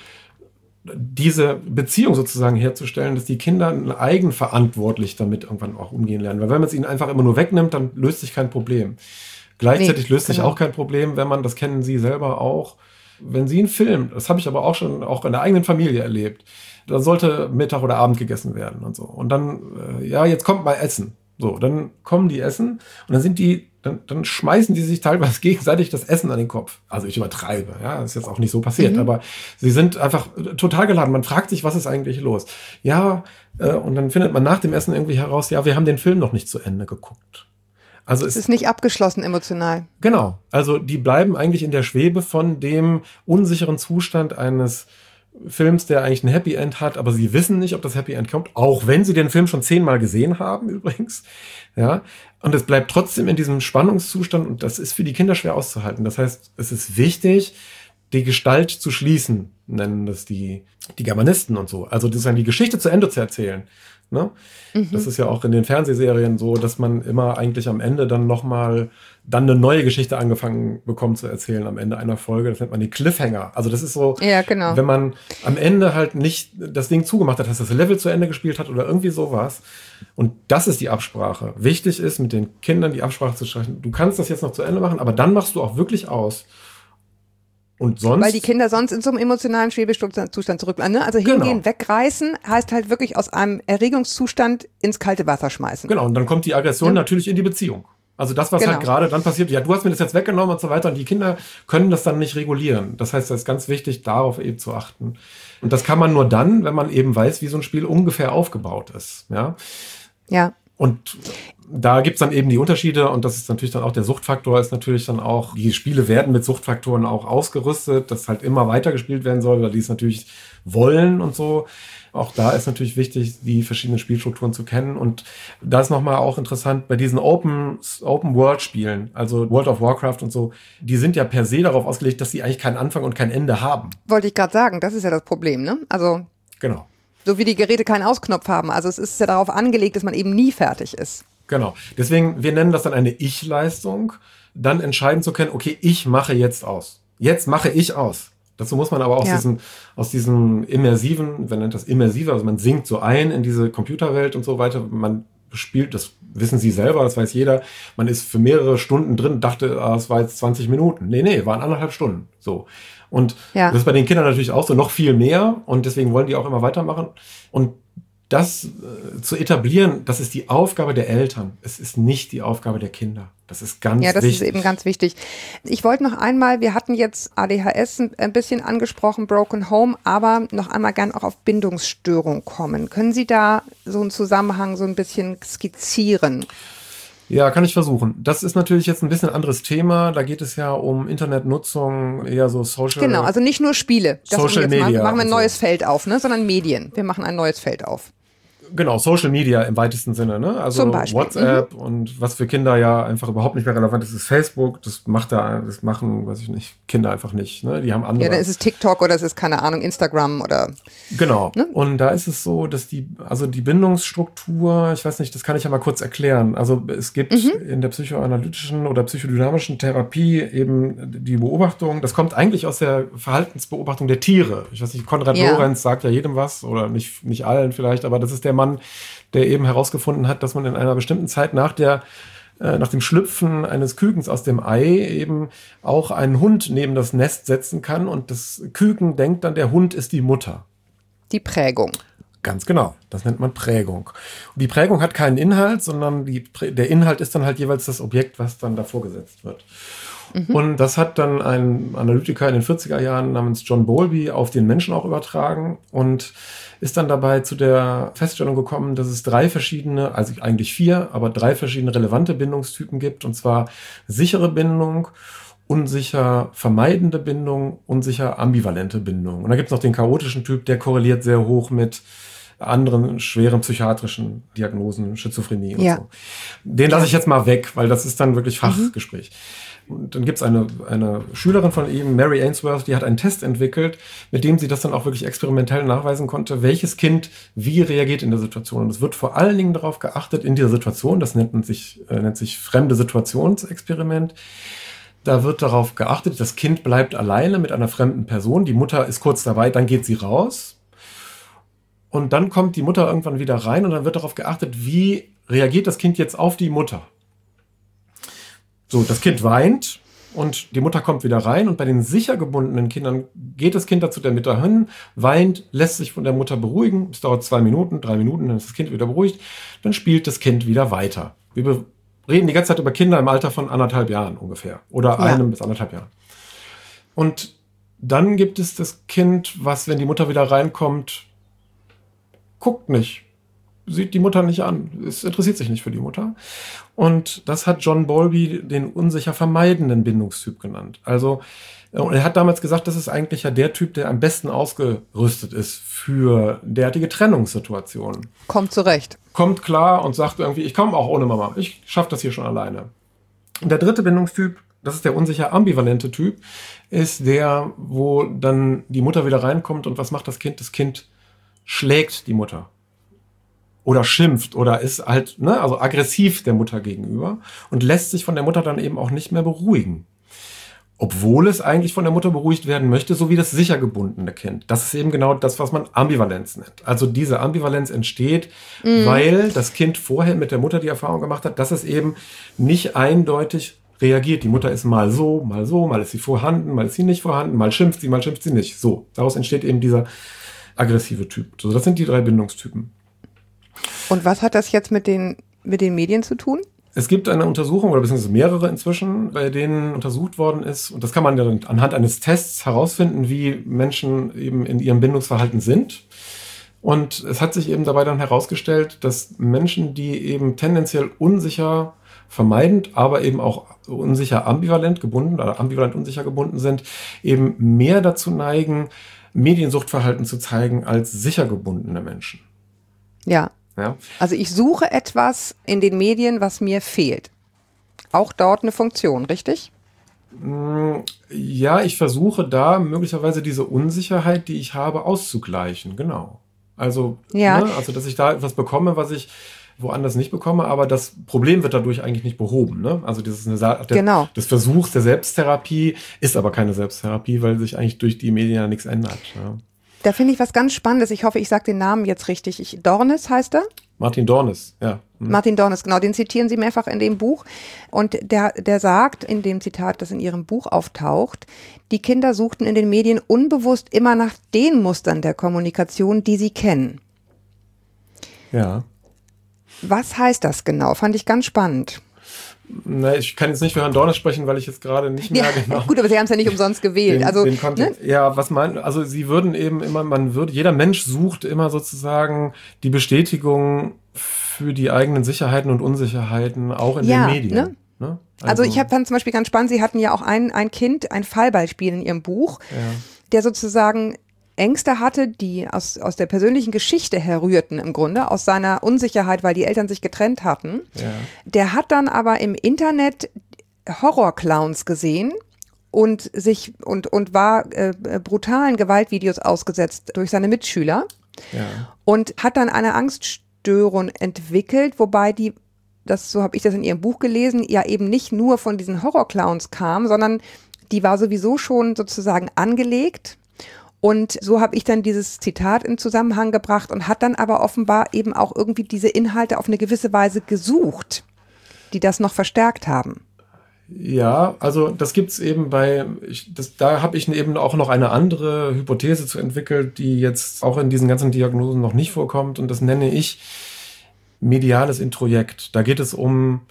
diese Beziehung sozusagen herzustellen, dass die Kinder eigenverantwortlich damit irgendwann auch umgehen lernen. Weil wenn man es ihnen einfach immer nur wegnimmt, dann löst sich kein Problem. Gleichzeitig löst sich auch kein Problem, wenn man, das kennen Sie selber auch, wenn Sie einen Film, das habe ich aber auch schon auch in der eigenen Familie erlebt, da sollte Mittag oder Abend gegessen werden und so. Und dann, jetzt kommt mal Essen. So, dann kommen die essen und dann schmeißen die sich teilweise gegenseitig das Essen an den Kopf. Also ich übertreibe, ja, ist jetzt auch nicht so passiert, aber sie sind einfach total geladen. Man fragt sich, was ist eigentlich los? Ja, und dann findet man nach dem Essen irgendwie heraus, ja, wir haben den Film noch nicht zu Ende geguckt. Also Es ist nicht abgeschlossen emotional. Genau, also die bleiben eigentlich in der Schwebe von dem unsicheren Zustand eines Films, der eigentlich ein Happy End hat, aber sie wissen nicht, ob das Happy End kommt, auch wenn sie den Film schon 10-mal gesehen haben übrigens. Ja, und es bleibt trotzdem in diesem Spannungszustand und das ist für die Kinder schwer auszuhalten. Das heißt, es ist wichtig, die Gestalt zu schließen, nennen das die Germanisten und so. Also das ist die Geschichte zu Ende zu erzählen. Ne? Das ist ja auch in den Fernsehserien so, dass man immer eigentlich am Ende dann nochmal eine neue Geschichte angefangen bekommt zu erzählen am Ende einer Folge. Das nennt man die Cliffhanger. Also das ist so, Ja, genau. wenn man am Ende halt nicht das Ding zugemacht hat, dass das Level zu Ende gespielt hat oder irgendwie sowas. Und das ist die Absprache. Wichtig ist, mit den Kindern die Absprache zu streichen. Du kannst das jetzt noch zu Ende machen, aber dann machst du auch wirklich aus. Und sonst? Weil die Kinder sonst in so einem emotionalen Schwebezustand zurückbleiben. Ne? Also hingehen, wegreißen, heißt halt wirklich aus einem Erregungszustand ins kalte Wasser schmeißen. Genau, und dann kommt die Aggression natürlich in die Beziehung. Also das, was halt gerade dann passiert, ja, du hast mir das jetzt weggenommen und so weiter. Und die Kinder können das dann nicht regulieren. Das heißt, das ist ganz wichtig, darauf eben zu achten. Und das kann man nur dann, wenn man eben weiß, wie so ein Spiel ungefähr aufgebaut ist. Ja. Ja. Und da gibt's dann eben die Unterschiede und das ist natürlich dann auch der Suchtfaktor, ist natürlich dann auch, die Spiele werden mit Suchtfaktoren auch ausgerüstet, dass halt immer weiter gespielt werden soll, weil die es natürlich wollen und so. Auch da ist natürlich wichtig, die verschiedenen Spielstrukturen zu kennen. Und da ist nochmal auch interessant, bei diesen Open-World-Spielen, also World of Warcraft und so, die sind ja per se darauf ausgelegt, dass sie eigentlich keinen Anfang und kein Ende haben. Wollte ich gerade sagen, das ist ja das Problem, ne? Also Genau. so wie die Geräte keinen Ausknopf haben. Also es ist ja darauf angelegt, dass man eben nie fertig ist. Genau. Deswegen, wir nennen das dann eine Ich-Leistung, dann entscheiden zu können, okay, ich mache jetzt aus. Jetzt mache ich aus. Dazu muss man aber aus diesem immersiven, wir nennen das immersive, also man sinkt so ein in diese Computerwelt und so weiter, man spielt, das wissen Sie selber, das weiß jeder, man ist für mehrere Stunden drin, dachte, es war jetzt 20 Minuten. Nee, waren 1,5 Stunden. So. Und das ist bei den Kindern natürlich auch so, noch viel mehr und deswegen wollen die auch immer weitermachen. Und das zu etablieren, das ist die Aufgabe der Eltern. Es ist nicht die Aufgabe der Kinder. Das ist ganz wichtig. Ja, das ist eben ganz wichtig. Ich wollte noch einmal, wir hatten jetzt ADHS ein bisschen angesprochen, Broken Home, aber noch einmal gern auch auf Bindungsstörung kommen. Können Sie da so einen Zusammenhang so ein bisschen skizzieren? Ja, kann ich versuchen. Das ist natürlich jetzt ein bisschen anderes Thema. Da geht es ja um Internetnutzung, eher so Social. Genau, also nicht nur Spiele. Social Media. Machen wir ein neues Feld auf, ne? Sondern Medien. Wir machen ein neues Feld auf. Genau, Social Media im weitesten Sinne, ne? Also Zum Beispiel. WhatsApp und was für Kinder ja einfach überhaupt nicht mehr relevant ist, ist Facebook. Das machen, weiß ich nicht, Kinder einfach nicht, ne? Die haben andere. Ja, dann ist es TikTok oder es ist, keine Ahnung, Instagram oder. Genau. Ne? Und da ist es so, dass die Bindungsstruktur, ich weiß nicht, das kann ich ja mal kurz erklären. Also es gibt in der psychoanalytischen oder psychodynamischen Therapie eben die Beobachtung, das kommt eigentlich aus der Verhaltensbeobachtung der Tiere. Ich weiß nicht, Konrad Lorenz sagt ja jedem was oder nicht allen vielleicht, aber das ist der Mann, der eben herausgefunden hat, dass man in einer bestimmten Zeit nach dem Schlüpfen eines Kükens aus dem Ei eben auch einen Hund neben das Nest setzen kann und das Küken denkt dann, der Hund ist die Mutter. Die Prägung. Ganz genau, das nennt man Prägung. Und die Prägung hat keinen Inhalt, sondern der Inhalt ist dann halt jeweils das Objekt, was dann davor gesetzt wird. Und das hat dann ein Analytiker in den 40er Jahren namens John Bowlby auf den Menschen auch übertragen und ist dann dabei zu der Feststellung gekommen, dass es 3 verschiedene, also eigentlich 4, aber 3 verschiedene relevante Bindungstypen gibt, und zwar sichere Bindung, unsicher vermeidende Bindung, unsicher ambivalente Bindung. Und dann gibt es noch den chaotischen Typ, der korreliert sehr hoch mit anderen schweren psychiatrischen Diagnosen, Schizophrenie und so. Den lasse ich jetzt mal weg, weil das ist dann wirklich Fachgespräch. Und dann gibt es eine Schülerin von ihm, Mary Ainsworth, die hat einen Test entwickelt, mit dem sie das dann auch wirklich experimentell nachweisen konnte, welches Kind wie reagiert in der Situation. Und es wird vor allen Dingen darauf geachtet, in dieser Situation, das nennt sich fremde Situationsexperiment, da wird darauf geachtet, das Kind bleibt alleine mit einer fremden Person, die Mutter ist kurz dabei, dann geht sie raus. Und dann kommt die Mutter irgendwann wieder rein und dann wird darauf geachtet, wie reagiert das Kind jetzt auf die Mutter. So, das Kind weint und die Mutter kommt wieder rein und bei den sicher gebundenen Kindern geht das Kind dazu der Mutter hin, weint, lässt sich von der Mutter beruhigen. Es dauert 2 Minuten, 3 Minuten, dann ist das Kind wieder beruhigt. Dann spielt das Kind wieder weiter. Wir reden die ganze Zeit über Kinder im Alter von 1,5 Jahren ungefähr oder 1 bis 1,5 Jahren. Und dann gibt es das Kind, was, wenn die Mutter wieder reinkommt, guckt nicht. Sieht die Mutter nicht an. Es interessiert sich nicht für die Mutter. Und das hat John Bowlby den unsicher vermeidenden Bindungstyp genannt. Also, er hat damals gesagt, das ist eigentlich ja der Typ, der am besten ausgerüstet ist für derartige Trennungssituationen. Kommt zurecht. Kommt klar und sagt irgendwie, ich komme auch ohne Mama. Ich schaffe das hier schon alleine. Und der dritte Bindungstyp, das ist der unsicher ambivalente Typ, ist der, wo dann die Mutter wieder reinkommt und was macht das Kind? Das Kind schlägt die Mutter. Oder schimpft oder ist halt, also aggressiv der Mutter gegenüber und lässt sich von der Mutter dann eben auch nicht mehr beruhigen. Obwohl es eigentlich von der Mutter beruhigt werden möchte, so wie das sicher gebundene Kind. Das ist eben genau das, was man Ambivalenz nennt. Also diese Ambivalenz entsteht, weil das Kind vorher mit der Mutter die Erfahrung gemacht hat, dass es eben nicht eindeutig reagiert. Die Mutter ist mal so, mal ist sie vorhanden, mal ist sie nicht vorhanden, mal schimpft sie nicht. So, daraus entsteht eben dieser aggressive Typ. So, das sind die 3 Bindungstypen. Und was hat das jetzt mit den Medien zu tun? Es gibt eine Untersuchung, oder beziehungsweise mehrere inzwischen, bei denen untersucht worden ist, und das kann man ja anhand eines Tests herausfinden, wie Menschen eben in ihrem Bindungsverhalten sind. Und es hat sich eben dabei dann herausgestellt, dass Menschen, die eben tendenziell unsicher vermeidend, aber eben auch unsicher ambivalent gebunden oder ambivalent unsicher gebunden sind, eben mehr dazu neigen, Mediensuchtverhalten zu zeigen als sicher gebundene Menschen. Ja. Ja. Also ich suche etwas in den Medien, was mir fehlt. Auch dort eine Funktion, richtig? Ja, ich versuche da möglicherweise diese Unsicherheit, die ich habe, auszugleichen. Genau. Also, also dass ich da etwas bekomme, was ich woanders nicht bekomme, aber das Problem wird dadurch eigentlich nicht behoben. Ne? Also das ist des Versuchs der Selbsttherapie ist aber keine Selbsttherapie, weil sich eigentlich durch die Medien ja nichts ändert. Ja. Da finde ich was ganz Spannendes. Ich hoffe, ich sage den Namen jetzt richtig. Dornes heißt er? Martin Dornes, ja. Martin Dornes, genau. Den zitieren Sie mehrfach in dem Buch. Und der sagt in dem Zitat, das in Ihrem Buch auftaucht, die Kinder suchten in den Medien unbewusst immer nach den Mustern der Kommunikation, die sie kennen. Ja. Was heißt das genau? Fand ich ganz spannend. Na, ich kann jetzt nicht für Herrn Dornes sprechen, weil ich jetzt gerade nicht mehr genau. Gut, aber Sie haben es ja nicht umsonst gewählt. Ja, also Sie würden eben immer, jeder Mensch sucht immer sozusagen die Bestätigung für die eigenen Sicherheiten und Unsicherheiten auch in den Medien. Ne? Also ich fand zum Beispiel ganz spannend, Sie hatten ja auch ein Kind, ein Fallbeispiel in Ihrem Buch, der sozusagen Ängste hatte, die aus der persönlichen Geschichte herrührten im Grunde, aus seiner Unsicherheit, weil die Eltern sich getrennt hatten. Ja. Der hat dann aber im Internet Horrorclowns gesehen und war brutalen Gewaltvideos ausgesetzt durch seine Mitschüler und hat dann eine Angststörung entwickelt, wobei so habe ich das in Ihrem Buch gelesen, ja eben nicht nur von diesen Horrorclowns kam, sondern die war sowieso schon sozusagen angelegt. Und so habe ich dann dieses Zitat in Zusammenhang gebracht und hat dann aber offenbar eben auch irgendwie diese Inhalte auf eine gewisse Weise gesucht, die das noch verstärkt haben. Ja, also das gibt's eben da habe ich eben auch noch eine andere Hypothese zu entwickelt, die jetzt auch in diesen ganzen Diagnosen noch nicht vorkommt, und das nenne ich mediales Introjekt. Da geht es um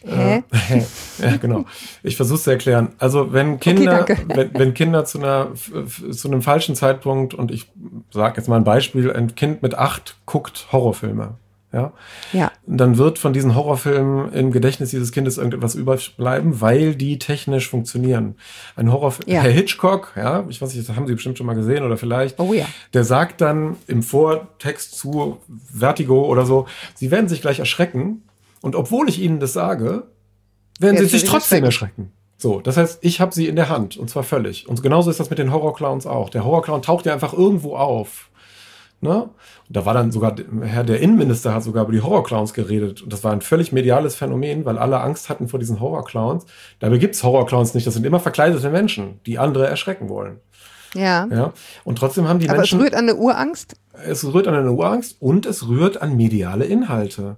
ja, genau. Ich versuche es zu erklären. Also wenn Kinder zu einem falschen Zeitpunkt, und ich sage jetzt mal ein Beispiel, ein Kind mit 8 guckt Horrorfilme, ja, dann wird von diesen Horrorfilmen im Gedächtnis dieses Kindes irgendetwas überbleiben, weil die technisch funktionieren. Ein Horrorfilm, Herr Hitchcock, ich weiß nicht, das haben Sie bestimmt schon mal gesehen oder vielleicht, der sagt dann im Vortext zu Vertigo oder so, Sie werden sich gleich erschrecken. Und obwohl ich Ihnen das sage, werden Sie sich trotzdem erschrecken. So, das heißt, ich habe sie in der Hand und zwar völlig. Und genauso ist das mit den Horrorclowns auch. Der Horrorclown taucht ja einfach irgendwo auf. Ne? Und da war dann sogar, der Innenminister hat sogar über die Horrorclowns geredet. Und das war ein völlig mediales Phänomen, weil alle Angst hatten vor diesen Horrorclowns. Dabei gibt's Horrorclowns nicht. Das sind immer verkleidete Menschen, die andere erschrecken wollen. Ja. Und trotzdem haben die Aber Menschen... es rührt an eine Urangst? Es rührt an eine Urangst und es rührt an mediale Inhalte.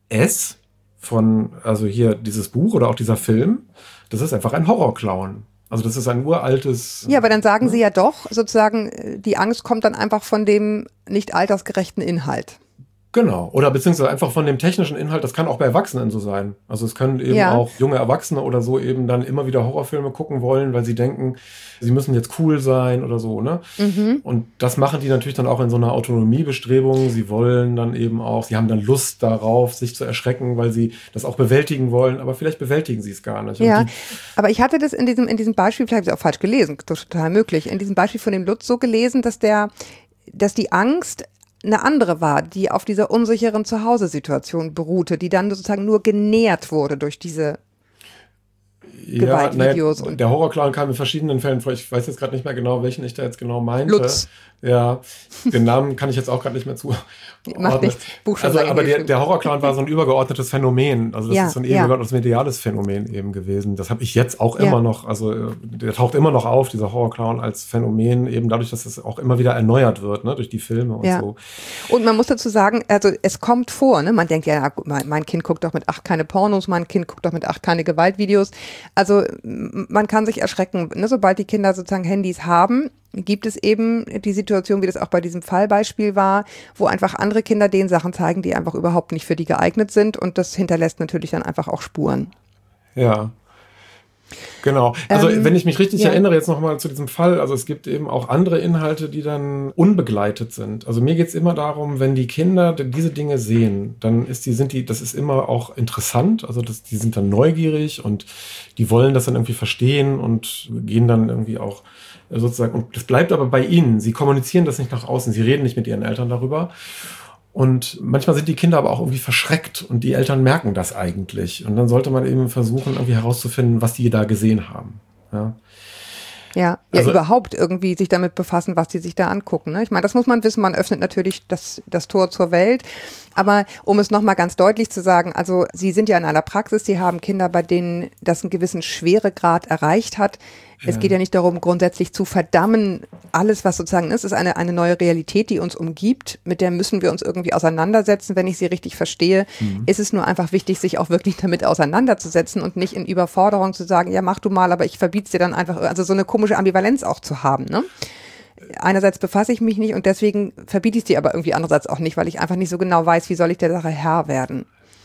Also hier dieses Buch oder auch dieser Film, das ist einfach ein Horrorclown. Also das ist ein uraltes... Ja, aber dann sagen Sie ja doch, sozusagen, die Angst kommt dann einfach von dem nicht altersgerechten Inhalt. Genau, oder beziehungsweise einfach von dem technischen Inhalt, das kann auch bei Erwachsenen so sein. Also es können eben auch junge Erwachsene oder so eben dann immer wieder Horrorfilme gucken wollen, weil sie denken, sie müssen jetzt cool sein oder so, ne? Mhm. Und das machen die natürlich dann auch in so einer Autonomiebestrebung. Sie wollen dann eben auch, sie haben dann Lust darauf, sich zu erschrecken, weil sie das auch bewältigen wollen, aber vielleicht bewältigen sie es gar nicht. Ja, aber ich hatte das in diesem Beispiel, vielleicht habe ich es auch falsch gelesen, total möglich, in diesem Beispiel von dem Lutz so gelesen, dass die Angst eine andere war, die auf dieser unsicheren Zuhause-Situation beruhte, die dann sozusagen nur genährt wurde durch diese Gewaltvideos. Ja, der Horrorclown kam in verschiedenen Fällen vor. Ich weiß jetzt gerade nicht mehr genau, welchen ich da jetzt genau meinte. Lutz. Ja, den Namen kann ich jetzt auch gerade nicht mehr zuordnen. Macht nichts. Aber der Horrorclown war so ein übergeordnetes Phänomen. Also das ist so ein übergeordnetes mediales Phänomen eben gewesen. Das habe ich jetzt auch immer noch, also der taucht immer noch auf, dieser Horrorclown als Phänomen, eben dadurch, dass es auch immer wieder erneuert wird, ne, durch die Filme und so. Und man muss dazu sagen, also es kommt vor, ne, man denkt ja, mein Kind guckt doch mit 8 keine Pornos, mein Kind guckt doch mit 8 keine Gewaltvideos. Also man kann sich erschrecken, ne, sobald die Kinder sozusagen Handys haben, gibt es eben die Situation, wie das auch bei diesem Fallbeispiel war, wo einfach andere Kinder denen Sachen zeigen, die einfach überhaupt nicht für die geeignet sind und das hinterlässt natürlich dann einfach auch Spuren. Ja. Genau. Also wenn ich mich richtig erinnere jetzt nochmal zu diesem Fall, also es gibt eben auch andere Inhalte, die dann unbegleitet sind. Also mir geht es immer darum, wenn die Kinder diese Dinge sehen, dann das ist immer auch interessant, also die sind dann neugierig und die wollen das dann irgendwie verstehen und gehen dann irgendwie auch sozusagen, und das bleibt aber bei ihnen. Sie kommunizieren das nicht nach außen, sie reden nicht mit ihren Eltern darüber. Und manchmal sind die Kinder aber auch irgendwie verschreckt und die Eltern merken das eigentlich. Und dann sollte man eben versuchen, irgendwie herauszufinden, was die da gesehen haben. Ja, also, überhaupt irgendwie sich damit befassen, was die sich da angucken. Ne? Ich meine, das muss man wissen, man öffnet natürlich das Tor zur Welt. Aber um es nochmal ganz deutlich zu sagen, also Sie sind ja in einer Praxis, Sie haben Kinder, bei denen das einen gewissen Schweregrad erreicht hat. Es geht ja nicht darum, grundsätzlich zu verdammen, alles, was sozusagen ist eine neue Realität, die uns umgibt, mit der müssen wir uns irgendwie auseinandersetzen. Wenn ich Sie richtig verstehe, ist es nur einfach wichtig, sich auch wirklich damit auseinanderzusetzen und nicht in Überforderung zu sagen, ja, mach du mal, aber ich verbiete es dir dann einfach, also so eine komische Ambivalenz auch zu haben, ne? Einerseits befasse ich mich nicht und deswegen verbiete ich es dir aber irgendwie andererseits auch nicht, weil ich einfach nicht so genau weiß, wie soll ich der Sache Herr werden.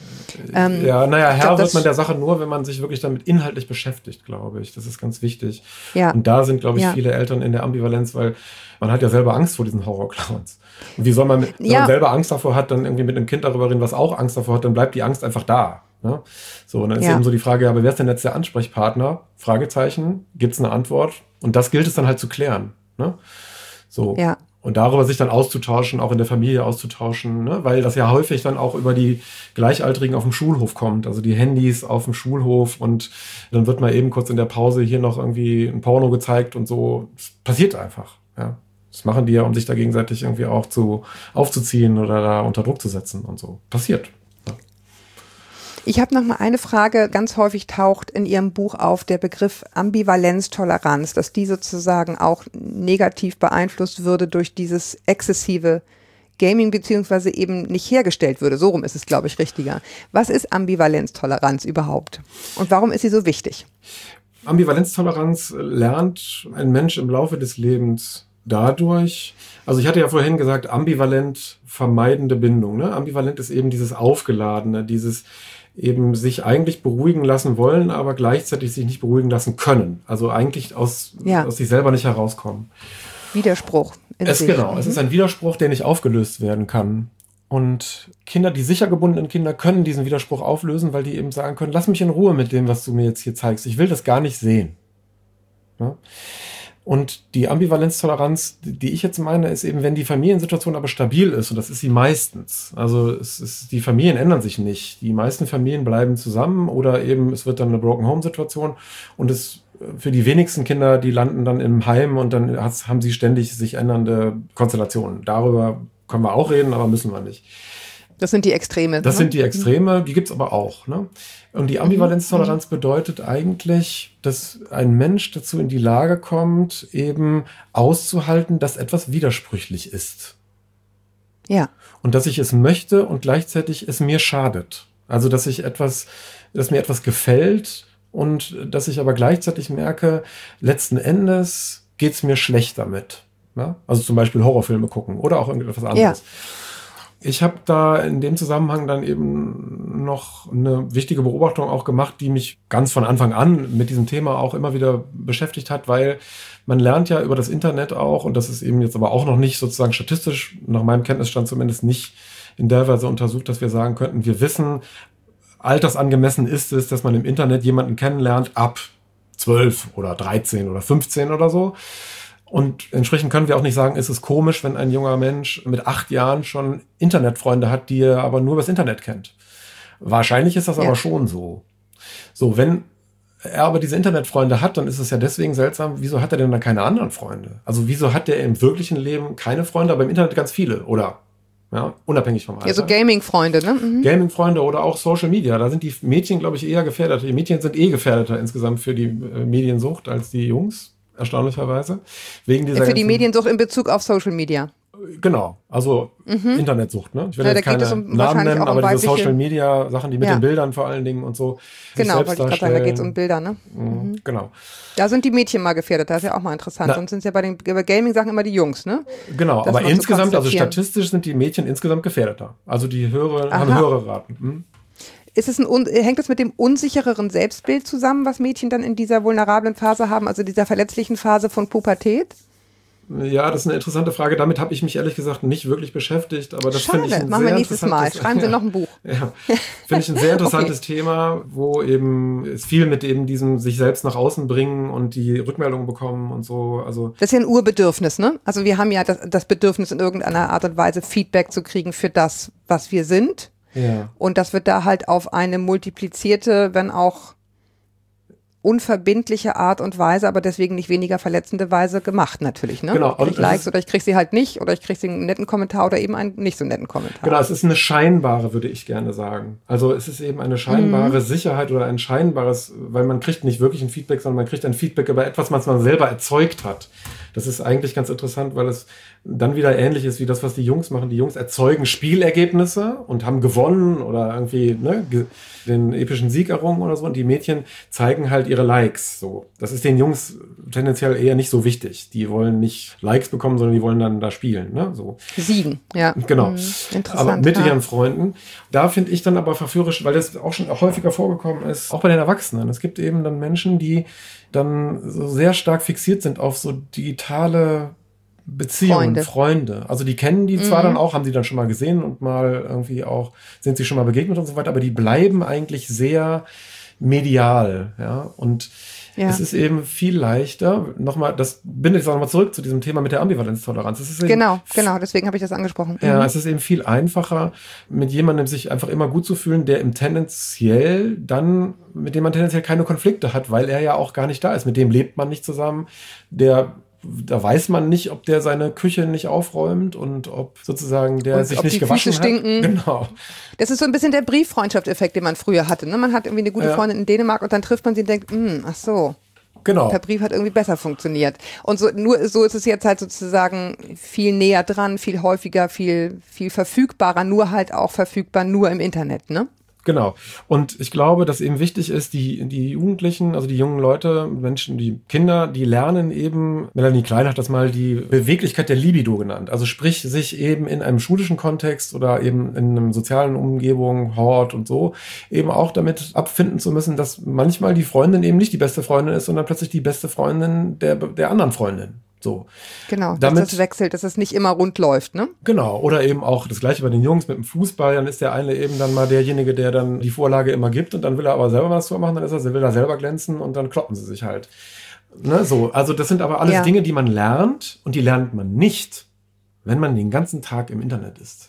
Herr wird man der Sache nur, wenn man sich wirklich damit inhaltlich beschäftigt, glaube ich. Das ist ganz wichtig. Ja. Und da sind, glaube ich, viele Eltern in der Ambivalenz, weil man hat ja selber Angst vor diesen Horrorclowns. Und wie soll man, wenn man selber Angst davor hat, dann irgendwie mit einem Kind darüber reden, was auch Angst davor hat, dann bleibt die Angst einfach da. Ne? So, und dann ist eben so die Frage, aber wer ist denn jetzt der Ansprechpartner? Fragezeichen, gibt es eine Antwort? Und das gilt es dann halt zu klären. Ne? So. Ja. Und darüber sich dann auszutauschen, auch in der Familie auszutauschen, ne? Weil das ja häufig dann auch über die Gleichaltrigen auf dem Schulhof kommt, also die Handys auf dem Schulhof und dann wird mal eben kurz in der Pause hier noch irgendwie ein Porno gezeigt und so. Das passiert einfach, ja. Das machen die ja, um sich da gegenseitig irgendwie auch aufzuziehen oder da unter Druck zu setzen und so. Passiert. Ja. Ich habe noch mal eine Frage, ganz häufig taucht in Ihrem Buch auf der Begriff Ambivalenztoleranz, dass die sozusagen auch negativ beeinflusst würde durch dieses exzessive Gaming beziehungsweise eben nicht hergestellt würde. So rum ist es, glaube ich, richtiger. Was ist Ambivalenztoleranz überhaupt und warum ist sie so wichtig? Ambivalenztoleranz lernt ein Mensch im Laufe des Lebens dadurch, also ich hatte ja vorhin gesagt, ambivalent vermeidende Bindung. Ne? Ambivalent ist eben dieses Aufgeladene, dieses eben sich eigentlich beruhigen lassen wollen, aber gleichzeitig sich nicht beruhigen lassen können. Also eigentlich aus sich selber nicht herauskommen. Widerspruch. Genau, es ist ein Widerspruch, der nicht aufgelöst werden kann. Und Kinder, die sicher gebundenen Kinder, können diesen Widerspruch auflösen, weil die eben sagen können, lass mich in Ruhe mit dem, was du mir jetzt hier zeigst. Ich will das gar nicht sehen. Ja? Und die Ambivalenztoleranz, die ich jetzt meine, ist eben, wenn die Familiensituation aber stabil ist, und das ist sie meistens. Also die Familien ändern sich nicht. Die meisten Familien bleiben zusammen oder eben es wird dann eine Broken-Home-Situation und für die wenigsten Kinder, die landen dann im Heim und dann haben sie ständig sich ändernde Konstellationen. Darüber können wir auch reden, aber müssen wir nicht. Das sind die Extreme. Das sind die Extreme, die gibt's aber auch. Ne? Und die Ambivalenztoleranz bedeutet eigentlich, dass ein Mensch dazu in die Lage kommt, eben auszuhalten, dass etwas widersprüchlich ist. Ja. Und dass ich es möchte und gleichzeitig es mir schadet. Also dass mir etwas gefällt und dass ich aber gleichzeitig merke, letzten Endes geht's mir schlecht damit. Ja? Also zum Beispiel Horrorfilme gucken oder auch irgendetwas anderes. Ja. Ich habe da in dem Zusammenhang dann eben noch eine wichtige Beobachtung auch gemacht, die mich ganz von Anfang an mit diesem Thema auch immer wieder beschäftigt hat, weil man lernt ja über das Internet auch, und das ist eben jetzt aber auch noch nicht sozusagen statistisch, nach meinem Kenntnisstand zumindest nicht in der Weise untersucht, dass wir sagen könnten, wir wissen, altersangemessen ist es, dass man im Internet jemanden kennenlernt ab 12 oder 13 oder 15 oder so. Und entsprechend können wir auch nicht sagen, ist es komisch, wenn ein junger Mensch mit 8 Jahren schon Internetfreunde hat, die er aber nur übers Internet kennt. Wahrscheinlich ist das aber schon so. So, wenn er aber diese Internetfreunde hat, dann ist es ja deswegen seltsam, wieso hat er denn dann keine anderen Freunde? Also wieso hat er im wirklichen Leben keine Freunde, aber im Internet ganz viele? Oder ja, unabhängig vom Alter. Ja, so Gaming-Freunde, ne? Mhm. Gaming-Freunde oder auch Social Media. Da sind die Mädchen, glaube ich, eher gefährdet. Die Mädchen sind gefährdeter insgesamt für die Mediensucht als die Jungs. Erstaunlicherweise. Wegen dieser für die Mediensucht in Bezug auf Social Media. Genau, also Internetsucht. Ne? Ich will jetzt keine Namen nennen, aber diese Social Media Sachen, die mit den Bildern vor allen Dingen und so. Genau, wollte ich gerade sagen, da geht es um Bilder. Ne? Genau. Da sind die Mädchen mal gefährdet, das ist ja auch mal interessant. Sonst sind es ja bei Gaming-Sachen immer die Jungs. Ne? Genau, aber insgesamt, also statistisch sind die Mädchen insgesamt gefährdeter. Also die haben höhere Raten. Hängt das mit dem unsichereren Selbstbild zusammen, was Mädchen dann in dieser vulnerablen Phase haben, also dieser verletzlichen Phase von Pubertät? Ja, das ist eine interessante Frage. Damit habe ich mich ehrlich gesagt nicht wirklich beschäftigt. Aber das finde ich ein machen wir nächstes Mal. Schreiben Sie noch ein Buch. Ja, finde ich ein sehr interessantes Thema, wo eben es viel mit eben diesem sich selbst nach außen bringen und die Rückmeldungen bekommen und so. Also das ist ja ein Urbedürfnis, ne? Also wir haben ja das Bedürfnis, in irgendeiner Art und Weise Feedback zu kriegen für das, was wir sind. Ja. Und das wird da halt auf eine multiplizierte, wenn auch unverbindliche Art und Weise, aber deswegen nicht weniger verletzende Weise gemacht natürlich. Ne? Genau. Ich krieg Likes oder ich kriege sie halt nicht oder ich kriege einen netten Kommentar oder eben einen nicht so netten Kommentar. Genau, es ist eine scheinbare, würde ich gerne sagen. Also es ist eben eine scheinbare Sicherheit oder ein scheinbares, weil man kriegt nicht wirklich ein Feedback, sondern man kriegt ein Feedback über etwas, was man selber erzeugt hat. Das ist eigentlich ganz interessant, weil es dann wieder ähnlich ist wie das, was die Jungs machen. Die Jungs erzeugen Spielergebnisse und haben gewonnen oder irgendwie den epischen Sieg errungen oder so. Und die Mädchen zeigen halt ihre Likes. So, das ist den Jungs tendenziell eher nicht so wichtig. Die wollen nicht Likes bekommen, sondern die wollen dann da spielen. Ne? So. Siegen, ja. Genau. Interessant. Aber mit ihren Freunden. Da finde ich dann aber verführerisch, weil das auch schon häufiger vorgekommen ist, auch bei den Erwachsenen. Es gibt eben dann Menschen, die dann so sehr stark fixiert sind auf so digitale Beziehungen, Freunde. Also die kennen die zwar dann auch, haben sie dann schon mal gesehen und mal irgendwie auch, sind sie schon mal begegnet und so weiter, aber die bleiben eigentlich sehr medial, ja, und es ist eben viel leichter, nochmal, das bindet jetzt auch nochmal zurück zu diesem Thema mit der Ambivalenztoleranz. Es ist eben genau, deswegen habe ich das angesprochen. Ja, es ist eben viel einfacher, mit jemandem sich einfach immer gut zu fühlen, mit dem man tendenziell keine Konflikte hat, weil er ja auch gar nicht da ist. Mit dem lebt man nicht zusammen, da weiß man nicht, ob der seine Küche nicht aufräumt und ob sozusagen der und sich nicht gewaschen hat. Genau. Das ist so ein bisschen der Brieffreundschaft-Effekt, den man früher hatte. Ne? Man hat irgendwie eine gute Freundin in Dänemark und dann trifft man sie und denkt, ach so. Genau. Der Brief hat irgendwie besser funktioniert. Und so ist es jetzt halt sozusagen viel näher dran, viel häufiger, viel verfügbarer, nur halt auch verfügbar nur im Internet, ne? Genau. Und ich glaube, dass eben wichtig ist, die Jugendlichen, also die jungen Leute, Menschen, die Kinder, die lernen eben, Melanie Klein hat das mal die Beweglichkeit der Libido genannt. Also sprich, sich eben in einem schulischen Kontext oder eben in einer sozialen Umgebung, Hort und so, eben auch damit abfinden zu müssen, dass manchmal die Freundin eben nicht die beste Freundin ist, sondern plötzlich die beste Freundin der anderen Freundin. So. Genau, dass das wechselt, dass es nicht immer rund läuft, ne? Genau, oder eben auch das Gleiche bei den Jungs mit dem Fußball, dann ist der eine eben dann mal derjenige, der dann die Vorlage immer gibt und dann will er aber selber was vormachen, will er selber glänzen und dann kloppen sie sich halt. Ne, so. Also das sind aber alles Dinge, die man lernt und die lernt man nicht, wenn man den ganzen Tag im Internet ist.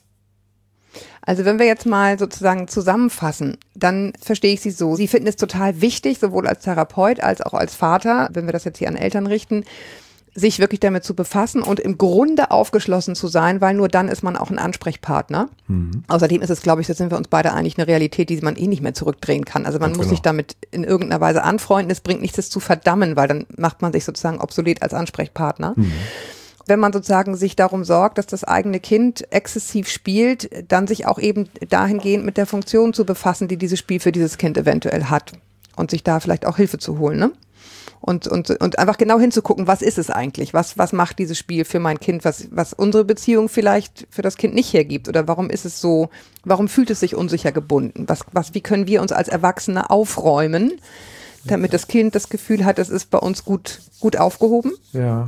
Also wenn wir jetzt mal sozusagen zusammenfassen, dann verstehe ich Sie so. Sie finden es total wichtig, sowohl als Therapeut als auch als Vater, wenn wir das jetzt hier an Eltern richten, sich wirklich damit zu befassen und im Grunde aufgeschlossen zu sein, weil nur dann ist man auch ein Ansprechpartner. Außerdem ist es, glaube ich, da sind wir uns beide eigentlich eine Realität, die man eh nicht mehr zurückdrehen kann. Also man muss sich damit in irgendeiner Weise anfreunden. Es bringt nichts, das zu verdammen, weil dann macht man sich sozusagen obsolet als Ansprechpartner. Wenn man sozusagen sich darum sorgt, dass das eigene Kind exzessiv spielt, dann sich auch eben dahingehend mit der Funktion zu befassen, die dieses Spiel für dieses Kind eventuell hat und sich da vielleicht auch Hilfe zu holen, ne? Und einfach genau hinzugucken, was ist es eigentlich? Was macht dieses Spiel für mein Kind, was unsere Beziehung vielleicht für das Kind nicht hergibt? Oder warum ist es so, warum fühlt es sich unsicher gebunden? Wie können wir uns als Erwachsene aufräumen, damit das Kind das Gefühl hat, es ist bei uns gut aufgehoben? Ja.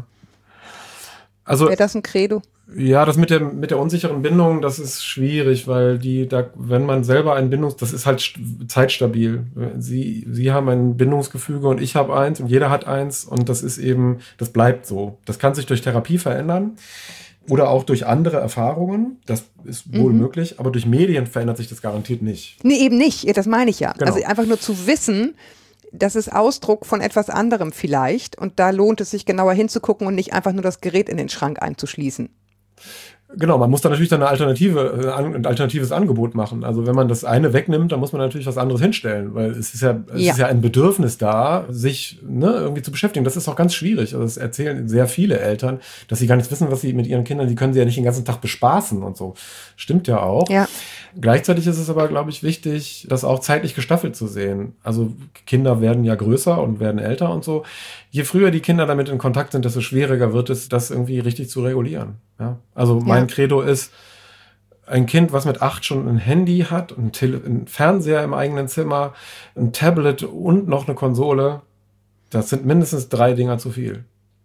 Also, wäre das ein Credo? Ja, das mit der unsicheren Bindung, das ist schwierig, weil wenn man selber das ist halt zeitstabil. Sie haben ein Bindungsgefüge und ich habe eins und jeder hat eins und das bleibt so. Das kann sich durch Therapie verändern oder auch durch andere Erfahrungen. Das ist wohl möglich, aber durch Medien verändert sich das garantiert nicht. Nee, eben nicht. Das meine ich ja. Genau. Also einfach nur zu wissen, das ist Ausdruck von etwas anderem vielleicht und da lohnt es sich genauer hinzugucken und nicht einfach nur das Gerät in den Schrank einzuschließen. Genau, man muss da natürlich dann ein alternatives Angebot machen. Also wenn man das eine wegnimmt, dann muss man natürlich was anderes hinstellen, weil es ist ja ein Bedürfnis da, sich irgendwie zu beschäftigen. Das ist auch ganz schwierig. Also das erzählen sehr viele Eltern, dass sie gar nicht wissen, was sie mit ihren Kindern, die können sie ja nicht den ganzen Tag bespaßen und so. Stimmt ja auch. Ja. Gleichzeitig ist es aber, glaube ich, wichtig, das auch zeitlich gestaffelt zu sehen. Also Kinder werden ja größer und werden älter und so. Je früher die Kinder damit in Kontakt sind, desto schwieriger wird es, das irgendwie richtig zu regulieren. Ja? Also mein Credo ist, ein Kind, was mit 8 schon ein Handy hat, ein Fernseher im eigenen Zimmer, ein Tablet und noch eine Konsole, das sind mindestens 3 Dinger zu viel.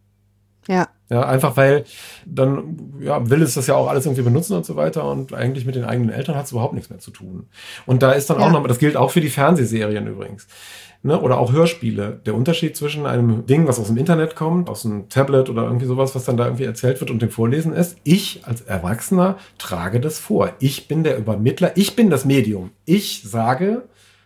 Ja. Ja, einfach weil dann will es das ja auch alles irgendwie benutzen und so weiter und eigentlich mit den eigenen Eltern hat es überhaupt nichts mehr zu tun. Und da ist dann auch noch, das gilt auch für die Fernsehserien übrigens, ne, oder auch Hörspiele. Der Unterschied zwischen einem Ding, was aus dem Internet kommt, aus einem Tablet oder irgendwie sowas, was dann da irgendwie erzählt wird und dem Vorlesen ist, ich als Erwachsener trage das vor. Ich bin der Übermittler, ich bin das Medium. Ich sage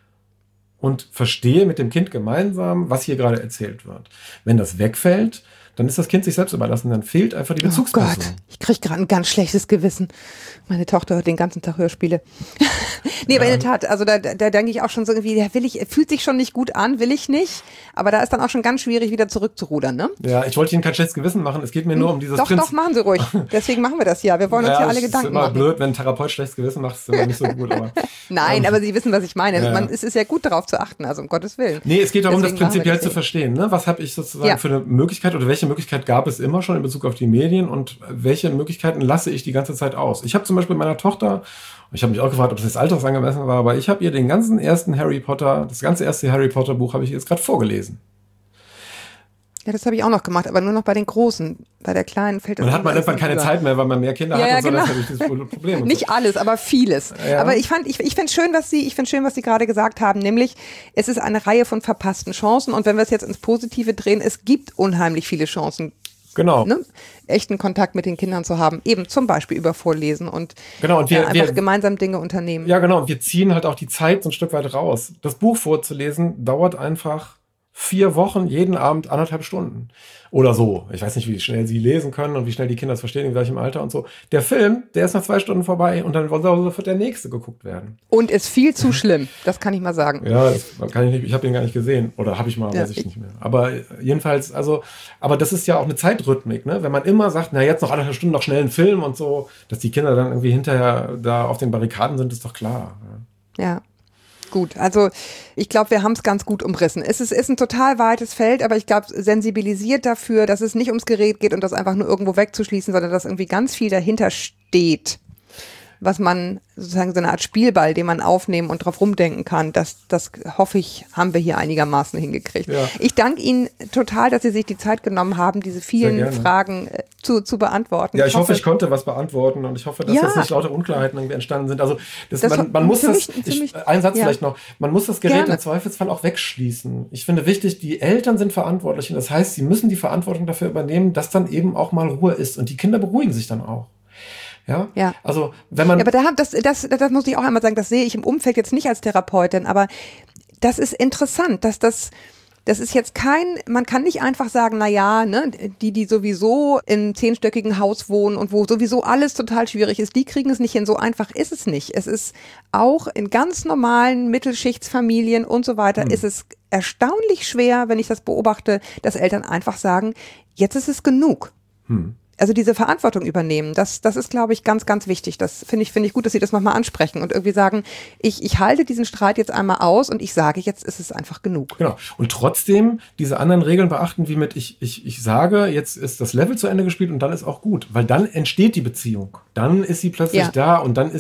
und verstehe mit dem Kind gemeinsam, was hier gerade erzählt wird. Wenn das wegfällt, dann ist das Kind sich selbst überlassen, dann fehlt einfach die Bezugsperson. Oh Gott, ich kriege gerade ein ganz schlechtes Gewissen. Meine Tochter hört den ganzen Tag Hörspiele. Nee, aber in der Tat, also da denke ich auch schon so irgendwie, fühlt sich schon nicht gut an, will ich nicht, aber da ist dann auch schon ganz schwierig, wieder zurückzurudern, ne? Ja, ich wollte Ihnen kein schlechtes Gewissen machen, es geht mir nur um dieses Doch, machen Sie ruhig. Deswegen machen wir das ja. Wir wollen uns ja alle Gedanken machen. Es ist immer blöd, wenn ein Therapeut schlechtes Gewissen macht, ist immer nicht so gut. Aber, Nein, aber Sie wissen, was ich meine. Es ist ja gut, darauf zu achten, also um Gottes Willen. Nee, es geht darum, das prinzipiell zu verstehen. Ne? Was habe ich sozusagen für eine Möglichkeit oder welche Möglichkeit gab es immer schon in Bezug auf die Medien und welche Möglichkeiten lasse ich die ganze Zeit aus? Ich habe zum Beispiel meiner Tochter, ich habe mich auch gefragt, ob das jetzt altersangemessen war, aber ich habe ihr das ganze erste Harry Potter Buch habe ich jetzt gerade vorgelesen. Ja, das habe ich auch noch gemacht, aber nur noch bei den Großen. Bei der Kleinen fällt das. Man hat irgendwann keine Zeit mehr, weil man mehr Kinder hat und so, das ist natürlich das Problem. Nicht alles, aber vieles. Ja. Aber ich finde schön, was Sie gerade gesagt haben, nämlich es ist eine Reihe von verpassten Chancen und wenn wir es jetzt ins Positive drehen, es gibt unheimlich viele Chancen. Genau. Ne? Echten Kontakt mit den Kindern zu haben, eben zum Beispiel über Vorlesen und wir einfach gemeinsam Dinge unternehmen. Ja, genau. Und wir ziehen halt auch die Zeit so ein Stück weit raus. Das Buch vorzulesen dauert einfach 4 Wochen, jeden Abend 1,5 Stunden. Oder so. Ich weiß nicht, wie schnell Sie lesen können und wie schnell die Kinder das verstehen, in welchem Alter und so. Der Film, der ist nach 2 Stunden vorbei und dann soll sofort der nächste geguckt werden. Und ist viel zu schlimm, das kann ich mal sagen. Ja, das kann ich nicht. Ich habe den gar nicht gesehen. Oder habe ich mal, weiß ich nicht mehr. Aber jedenfalls, aber das ist ja auch eine Zeitrhythmik, ne? Wenn man immer sagt, na jetzt noch 1,5 Stunden, noch schnell einen Film und so, dass die Kinder dann irgendwie hinterher da auf den Barrikaden sind, ist doch klar. Ja. Gut, also ich glaube, wir haben es ganz gut umrissen. Es ist ein total weites Feld, aber ich glaube, sensibilisiert dafür, dass es nicht ums Gerät geht und das einfach nur irgendwo wegzuschließen, sondern dass irgendwie ganz viel dahinter steht, was man sozusagen so eine Art Spielball, den man aufnehmen und drauf rumdenken kann. Das hoffe ich, haben wir hier einigermaßen hingekriegt. Ja. Ich danke Ihnen total, dass Sie sich die Zeit genommen haben, diese vielen Fragen zu beantworten. Ja, ich hoffe, ich konnte was beantworten und ich hoffe, dass jetzt nicht lauter Unklarheiten irgendwie entstanden sind. Also man muss ein Satz vielleicht noch, man muss das Gerät im Zweifelsfall auch wegschließen. Ich finde wichtig, die Eltern sind verantwortlich und das heißt, sie müssen die Verantwortung dafür übernehmen, dass dann eben auch mal Ruhe ist und die Kinder beruhigen sich dann auch. Ja. Also wenn man. Ja, aber das muss ich auch einmal sagen, das sehe ich im Umfeld jetzt nicht als Therapeutin, aber das ist interessant, dass das ist jetzt man kann nicht einfach sagen, na ja, ne, die sowieso in 10-stöckigen Haus wohnen und wo sowieso alles total schwierig ist, die kriegen es nicht hin. So einfach ist es nicht. Es ist auch in ganz normalen Mittelschichtsfamilien und so weiter, ist es erstaunlich schwer, wenn ich das beobachte, dass Eltern einfach sagen, jetzt ist es genug. Also diese Verantwortung übernehmen, das ist, glaube ich, ganz, ganz wichtig. Das finde ich gut, dass Sie das nochmal ansprechen und irgendwie sagen, ich halte diesen Streit jetzt einmal aus und ich sage, jetzt ist es einfach genug. Genau. Und trotzdem diese anderen Regeln beachten, wie mit ich sage, jetzt ist das Level zu Ende gespielt und dann ist auch gut. Weil dann entsteht die Beziehung. Dann ist sie plötzlich da und dann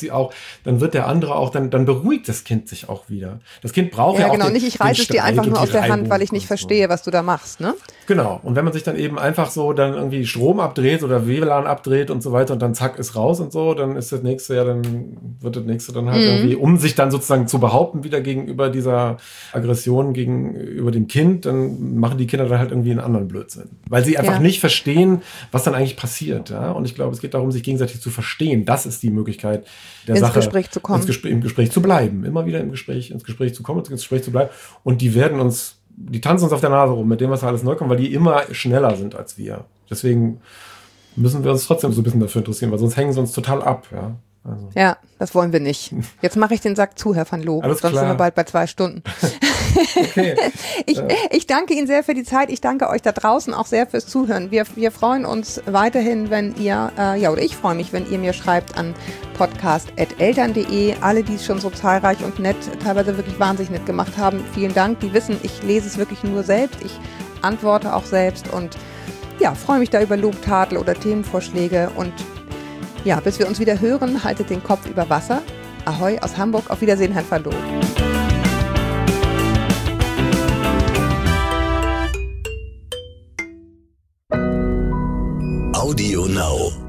wird der andere auch, dann beruhigt das Kind sich auch wieder. Das Kind braucht ja auch genau, nicht ich reiße es dir einfach nur aus der Hand, weil ich nicht verstehe, was du da machst, ne? Genau. Und wenn man sich dann eben einfach so dann irgendwie Strom abdreht oder WLAN abdreht und so weiter und dann zack ist raus und so, dann ist das nächste dann wird das nächste dann halt irgendwie, um sich dann sozusagen zu behaupten wieder gegenüber dieser Aggression gegenüber dem Kind, dann machen die Kinder dann halt irgendwie einen anderen Blödsinn. Weil sie einfach nicht verstehen, was dann eigentlich passiert. Ja? Und ich glaube, es geht darum, sich gegenseitig zu verstehen. Das ist die Möglichkeit der Sache. Ins Gespräch zu kommen. Im Gespräch zu bleiben. Immer wieder ins Gespräch zu kommen, ins Gespräch zu bleiben. Und die tanzen uns auf der Nase rum mit dem, was da alles neu kommt, weil die immer schneller sind als wir. Deswegen müssen wir uns trotzdem so ein bisschen dafür interessieren, weil sonst hängen sie uns total ab. Ja, also. Ja, das wollen wir nicht. Jetzt mache ich den Sack zu, Herr van Loo. Sonst sind wir bald bei 2 Stunden. Okay. Ich danke Ihnen sehr für die Zeit. Ich danke euch da draußen auch sehr fürs Zuhören. Wir freuen uns weiterhin, wenn ihr, oder ich freue mich, wenn ihr mir schreibt an podcast@eltern.de. Alle, die es schon so zahlreich und nett, teilweise wirklich wahnsinnig nett gemacht haben, vielen Dank. Die wissen, ich lese es wirklich nur selbst. Ich antworte auch selbst und freue mich da über Lob, Tadel oder Themenvorschläge. Und bis wir uns wieder hören, haltet den Kopf über Wasser. Ahoi aus Hamburg. Auf Wiedersehen, Herr van Loo. Audio Now.